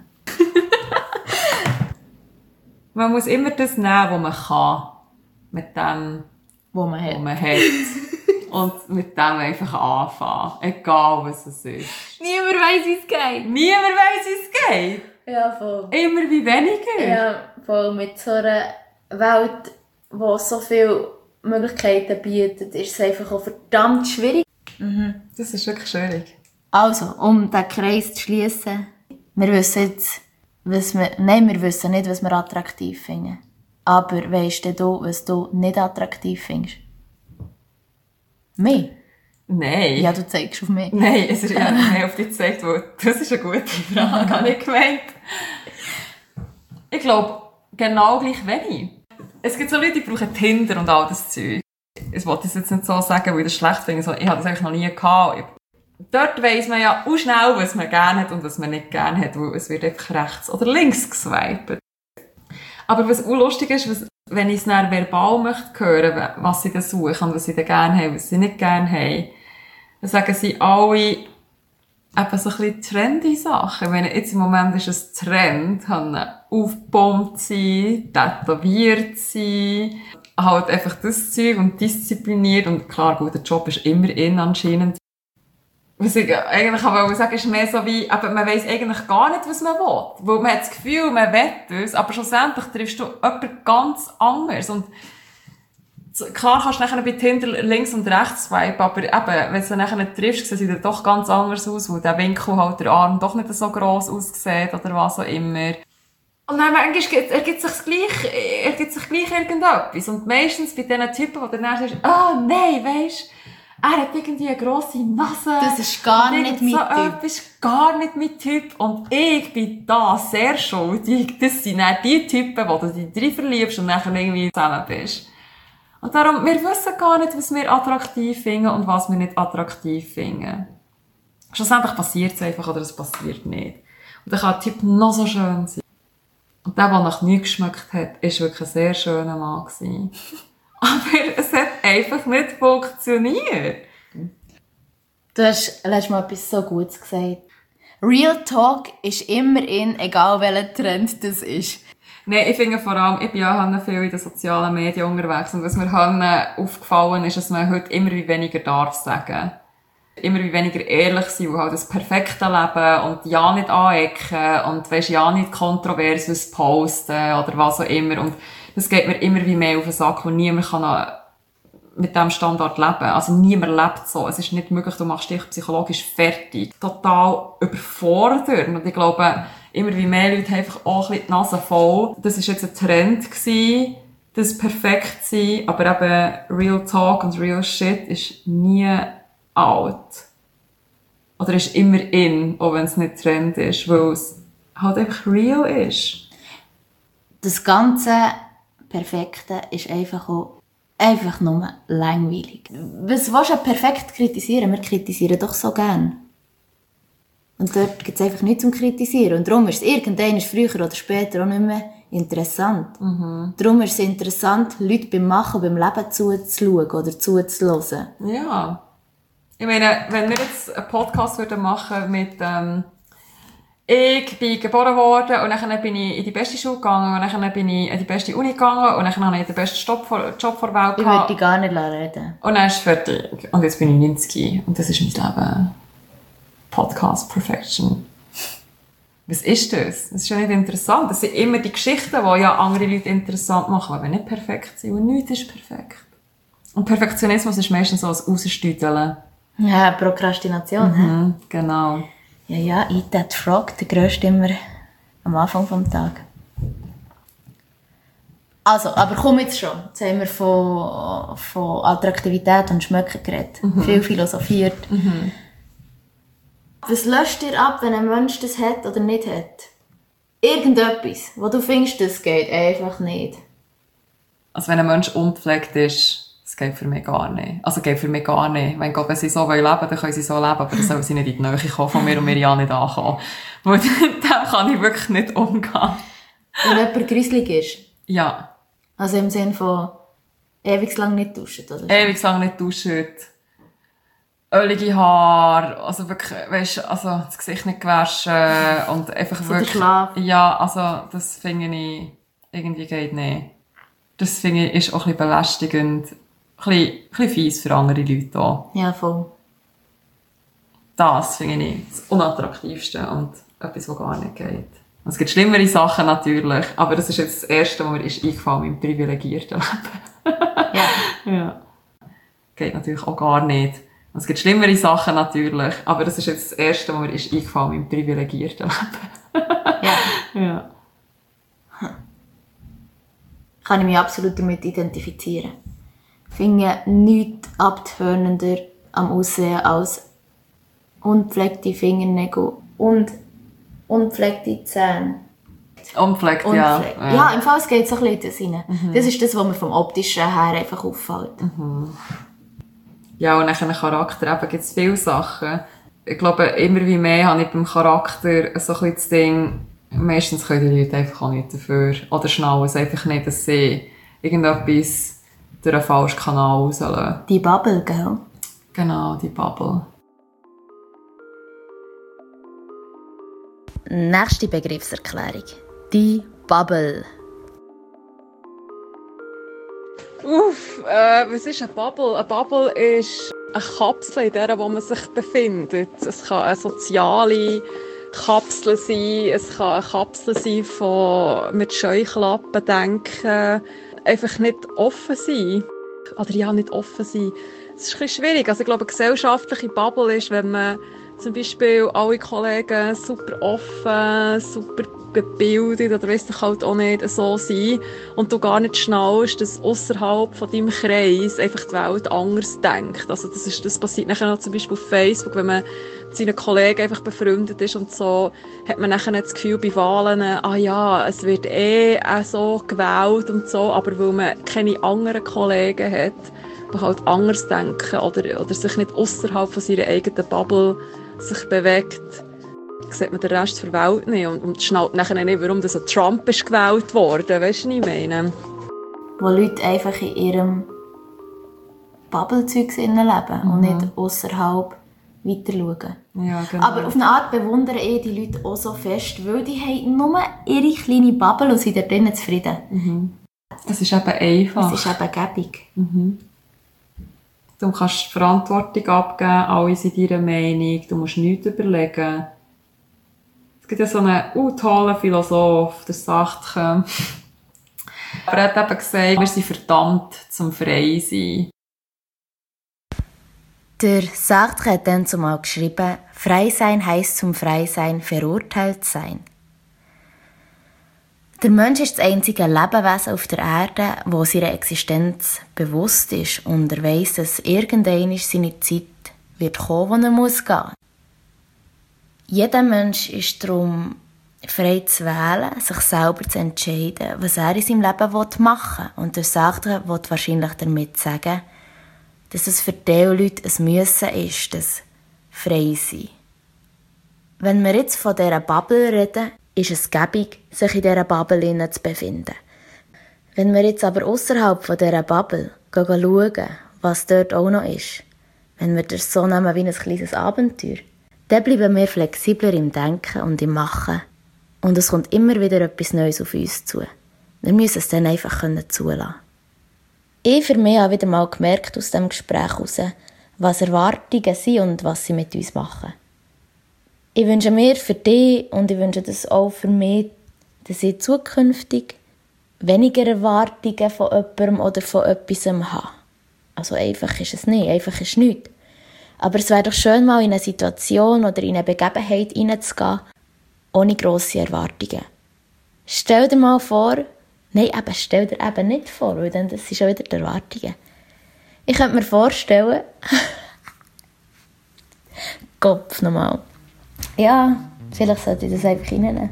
Man muss immer das nehmen, was man kann. Mit dem, was man hat. Und mit dem einfach anfangen. Egal, was es ist. Niemand weiss, wie es geht. Niemand weiss, wie es geht? Ja, voll. Immer wie weniger. Ja, voll. Mit so einer Welt, die so viele Möglichkeiten bietet, ist es einfach auch verdammt schwierig. Mhm. Das ist wirklich schwierig. Also, um den Kreis zu schliessen, wir wissen jetzt, wir wissen nicht, was wir attraktiv finden. Aber weisst du, was du nicht attraktiv findest? Mich? Nein. Ja, du zeigst auf mich. Nein, es ist eher mehr auf dich gezeigt, weil das ist eine gute Frage, habe ich gemeint. Ich glaube, genau gleich wenig. Es gibt so Leute, die brauchen Tinder und all das Zeug. Ich wollte das jetzt nicht so sagen, weil ich das schlecht finde. Ich habe das eigentlich noch nie gehabt. Dort weiss man ja auch schnell, was man gerne hat und was man nicht gerne hat, weil es wird einfach rechts oder links geswiped. Aber was auch lustig ist, wenn ich es dann verbal möchte hören, was sie da suchen und was sie da gerne haben, was sie nicht gerne haben, dann sagen sie alle eben so ein bisschen trendy Sachen. Ich meine, jetzt im Moment ist es Trend, aufgepumpt sein, tätowiert sein, halt einfach das Zeug und diszipliniert und klar, gut, der Job ist immer anscheinend. Was ich eigentlich aber sagen, ist mehr so wie, aber man weiss eigentlich gar nicht, was man will. Weil man hat das Gefühl, man will es, aber schlussendlich triffst du jemanden ganz anders. Und klar kannst du nachher bei Tinder links und rechts swipen, aber eben, wenn du sie nachher nicht triffst, sieht er doch ganz anders aus, weil der Winkel halt der Arm doch nicht so gross aussieht oder was auch immer. Und dann manchmal ergibt sich gleich irgendetwas. Und meistens bei diesen Typen, die dann sagst, nein, weisst, er hat irgendwie eine grosse Nase. Das ist gar nicht mein Typ. Das ist gar nicht mein Typ. Und ich bin da sehr schuldig. Das sind dann die Typen, wo du dich drin verliebst und dann irgendwie zusammen bist. Und darum, wir wissen gar nicht, was wir attraktiv finden und was wir nicht attraktiv finden. Schlussendlich passiert es einfach oder es passiert nicht. Und dann kann der Typ noch so schön sein. Und der nach nichts geschmeckt hat, war wirklich ein sehr schöner Mann gewesen. Aber es hat einfach nicht funktioniert. Du hast letztes Mal etwas so Gutes gesagt. Real Talk ist immer egal welcher Trend das ist. Nein, ich finde vor allem, ich bin ja viel in den sozialen Medien unterwegs und was mir aufgefallen ist, dass man heute immer wie weniger darf sagen. Immer wie weniger ehrlich sein, weil halt das perfekte Leben und ja nicht anecken und weisst, ja nicht kontrovers was posten oder was auch immer. Und das geht mir immer wie mehr auf den Sack, wo niemand kann mit diesem Standard leben. Also niemand lebt so. Es ist nicht möglich, du machst dich psychologisch fertig. Total überfordert. Und ich glaube, immer wie mehr Leute haben einfach auch ein bisschen die Nase voll. Das war jetzt ein Trend gewesen, das perfekt sein, aber eben Real Talk und Real Shit ist nie alt. Oder ist immer in, auch wenn es nicht Trend ist, weil es halt einfach real ist. Das ganze Perfekte ist einfach nur langweilig. Was willst du perfekt kritisieren? Wir kritisieren doch so gern. Und dort gibt es einfach nichts zum Kritisieren. Und darum ist es irgendwann früher oder später auch nicht mehr interessant. Darum ist es interessant, Leute beim Machen, beim Leben zuzuschauen oder zuzuhören. Ja. Ich meine, wenn wir jetzt einen Podcast machen würden mit, ich bin geboren worden und dann bin ich in die beste Schule gegangen und dann bin ich in die beste Uni gegangen und dann habe ich den besten Job vor der Welt gehabt. Ich würde dich gar nicht reden. Und dann ist es fertig. Und jetzt bin ich 90 und das ist mein Leben. Podcast Perfection. Was ist das? Das ist ja nicht interessant. Das sind immer die Geschichten, die ja andere Leute interessant machen, aber nicht perfekt sind. Und nichts ist perfekt. Und Perfektionismus ist meistens so ein Rausstüdeln. Ja, Prokrastination. Genau. Ja, eat that frog, der grösste immer am Anfang des Tages. Also, aber komm jetzt schon. Jetzt haben wir von Attraktivität und Schmecken geredet. Viel philosophiert. Was löscht dir ab, wenn ein Mensch das hat oder nicht hat? Irgendetwas, wo du findest, das geht einfach nicht. Also wenn ein Mensch unpflegt ist, das geht für mich gar nicht. Also geht für mich gar nicht. Wenn Gott, wenn sie so leben wollen, dann können sie so leben, aber dann sollen sie nicht in die Nähe kommen von mir und mir ja nicht ankommen. Weil da kann ich wirklich nicht umgehen. Wenn jemand grisselig ist? Ja. Also im Sinne von ewig lang nicht duschen, oder? Ewig lang nicht duschen. Ölige Haare, also wirklich, weisst, also das Gesicht nicht gewaschen und einfach so wirklich... Schlaf. Ja, also das finde ich, irgendwie geht nicht. Das finde ich ist auch ein bisschen belästigend, ein bisschen fies für andere Leute auch. Ja, voll. Das finde ich das Unattraktivste und etwas, was gar nicht geht. Es gibt schlimmere Sachen natürlich, aber das ist jetzt das Erste, was mir ist eingefallen im privilegierten Leben. Ja. Geht natürlich auch gar nicht. Es gibt schlimmere Sachen natürlich, aber das ist jetzt das Erste, was mir ist eingefallen im privilegierten Leben. Ja. Kann ich mich absolut damit identifizieren. Ich finde nichts abtönender am Aussehen als unpflegte Fingernägel und unpflegte Zähne. Unpflegt, ja. Ja, im Fall geht es so ein bisschen in das rein. Das ist das, was mir vom Optischen her einfach auffällt. Ja, und nach einem Charakter gibt es viele Sachen. Ich glaube, immer wie mehr habe ich beim Charakter so ein bisschen das Ding, meistens können die Leute einfach auch nicht dafür. Oder schnallen es einfach nicht, dass sie irgendetwas durch einen falschen Kanal rauslassen. Die Bubble, gell? Genau, die Bubble. Nächste Begriffserklärung. Die Bubble. Was ist eine Bubble? Eine Bubble ist eine Kapsel, in der man sich befindet. Es kann eine soziale Kapsel sein, es kann eine Kapsel sein von mit Scheuklappen denken, einfach nicht offen sein. Oder ja, nicht offen sein. Es ist ein bisschen schwierig. Also ich glaube, eine gesellschaftliche Bubble ist, wenn man zum Beispiel alle Kollegen super offen, super gebildet oder weiss ich halt auch nicht so sein und du gar nicht schnallst, dass ausserhalb von deinem Kreis einfach die Welt anders denkt. Also das passiert nachher noch zum Beispiel auf Facebook, wenn man mit seinen Kollegen einfach befreundet ist und so, hat man nachher das Gefühl bei Wahlen, es wird auch so gewählt und so, aber weil man keine anderen Kollegen hat, die halt anders denken oder sich nicht ausserhalb von seiner eigenen Bubble sich bewegt, sieht man den Rest der Welt nicht und schnallt nachher nicht, warum das Trump ist gewählt worden. Weisst du, was ich meine? Wo Leute einfach in ihrem Bubble-Zeug leben und nicht ausserhalb weiter schauen. Ja, genau. Aber auf eine Art bewundere ich die Leute auch so fest, weil die haben nur ihre kleine Bubble und sind da drinnen zufrieden. Es ist eben einfach. Es ist eben gäbig. Du kannst die Verantwortung abgeben, alle sind deiner Meinung, du musst nichts überlegen. Es gibt ja so einen tollen Philosoph, der sagt, aber er hat eben gesagt, wir sind verdammt zum frei sein. Der Sartre hat dann zumal geschrieben, frei sein heisst zum Freisein verurteilt sein. Der Mensch ist das einzige Lebewesen auf der Erde, das seiner Existenz bewusst ist und er weiss, dass irgendwann seine Zeit wird kommen, wo er muss gehen. Jeder Mensch ist darum frei zu wählen, sich selber zu entscheiden, was er in seinem Leben machen will. Und der Sartre will wahrscheinlich damit sagen, dass es für diese Leute ein Müssen ist, das frei sein. Wenn wir jetzt von dieser Bubble reden, ist es gäbig, sich in dieser Bubble zu befinden. Wenn wir jetzt aber ausserhalb von dieser Bubble schauen, was dort auch noch ist, wenn wir das so nehmen wie ein kleines Abenteuer, dann bleiben wir flexibler im Denken und im Machen. Und es kommt immer wieder etwas Neues auf uns zu. Wir müssen es dann einfach zulassen. Ich für mich habe wieder mal gemerkt aus diesem Gespräch heraus, was Erwartungen sind und was sie mit uns machen. Ich wünsche mir für dich und ich wünsche das auch für mich, dass ich zukünftig weniger Erwartungen von jemandem oder von etwas habe. Also einfach ist es nicht, einfach ist nichts. Aber es wäre doch schön, mal in eine Situation oder in eine Begebenheit hineinzugehen, ohne grosse Erwartungen. Stell dir mal vor, stell dir eben nicht vor, weil dann das sind schon wieder die Erwartungen. Ich könnte mir vorstellen, Kopf nochmal. Ja, vielleicht sollte ich das einfach reinnehmen.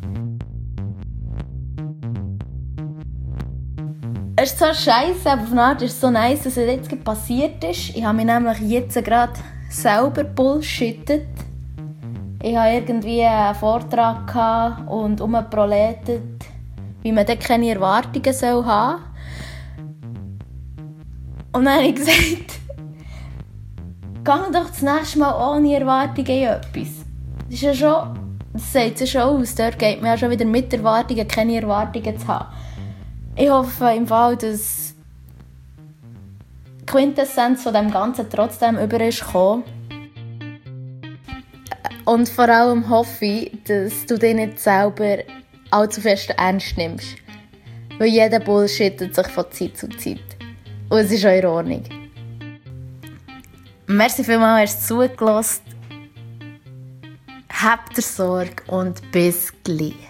Es ist so scheiße, aber auf eine Art ist es so nice, dass es jetzt passiert ist. Ich habe mich nämlich jetzt gerade selber bullshittet. Ich hatte irgendwie einen Vortrag und rumproletet, wie man dort keine Erwartungen haben soll. Und dann habe ich gesagt, geh doch das nächste Mal ohne Erwartungen in etwas. Das sagt es ja schon aus. Dort geht man ja schon wieder mit Erwartungen, keine Erwartungen zu haben. Ich hoffe im Fall, dass die Quintessenz von dem Ganzen trotzdem über ist gekommen. Und vor allem hoffe ich, dass du dich nicht selber allzu fest ernst nimmst. Weil jeder bullshittet sich von Zeit zu Zeit. Und es ist auch in Ordnung. Merci vielmals, hast du zugelassen. Habt ihr Sorge und bis gleich.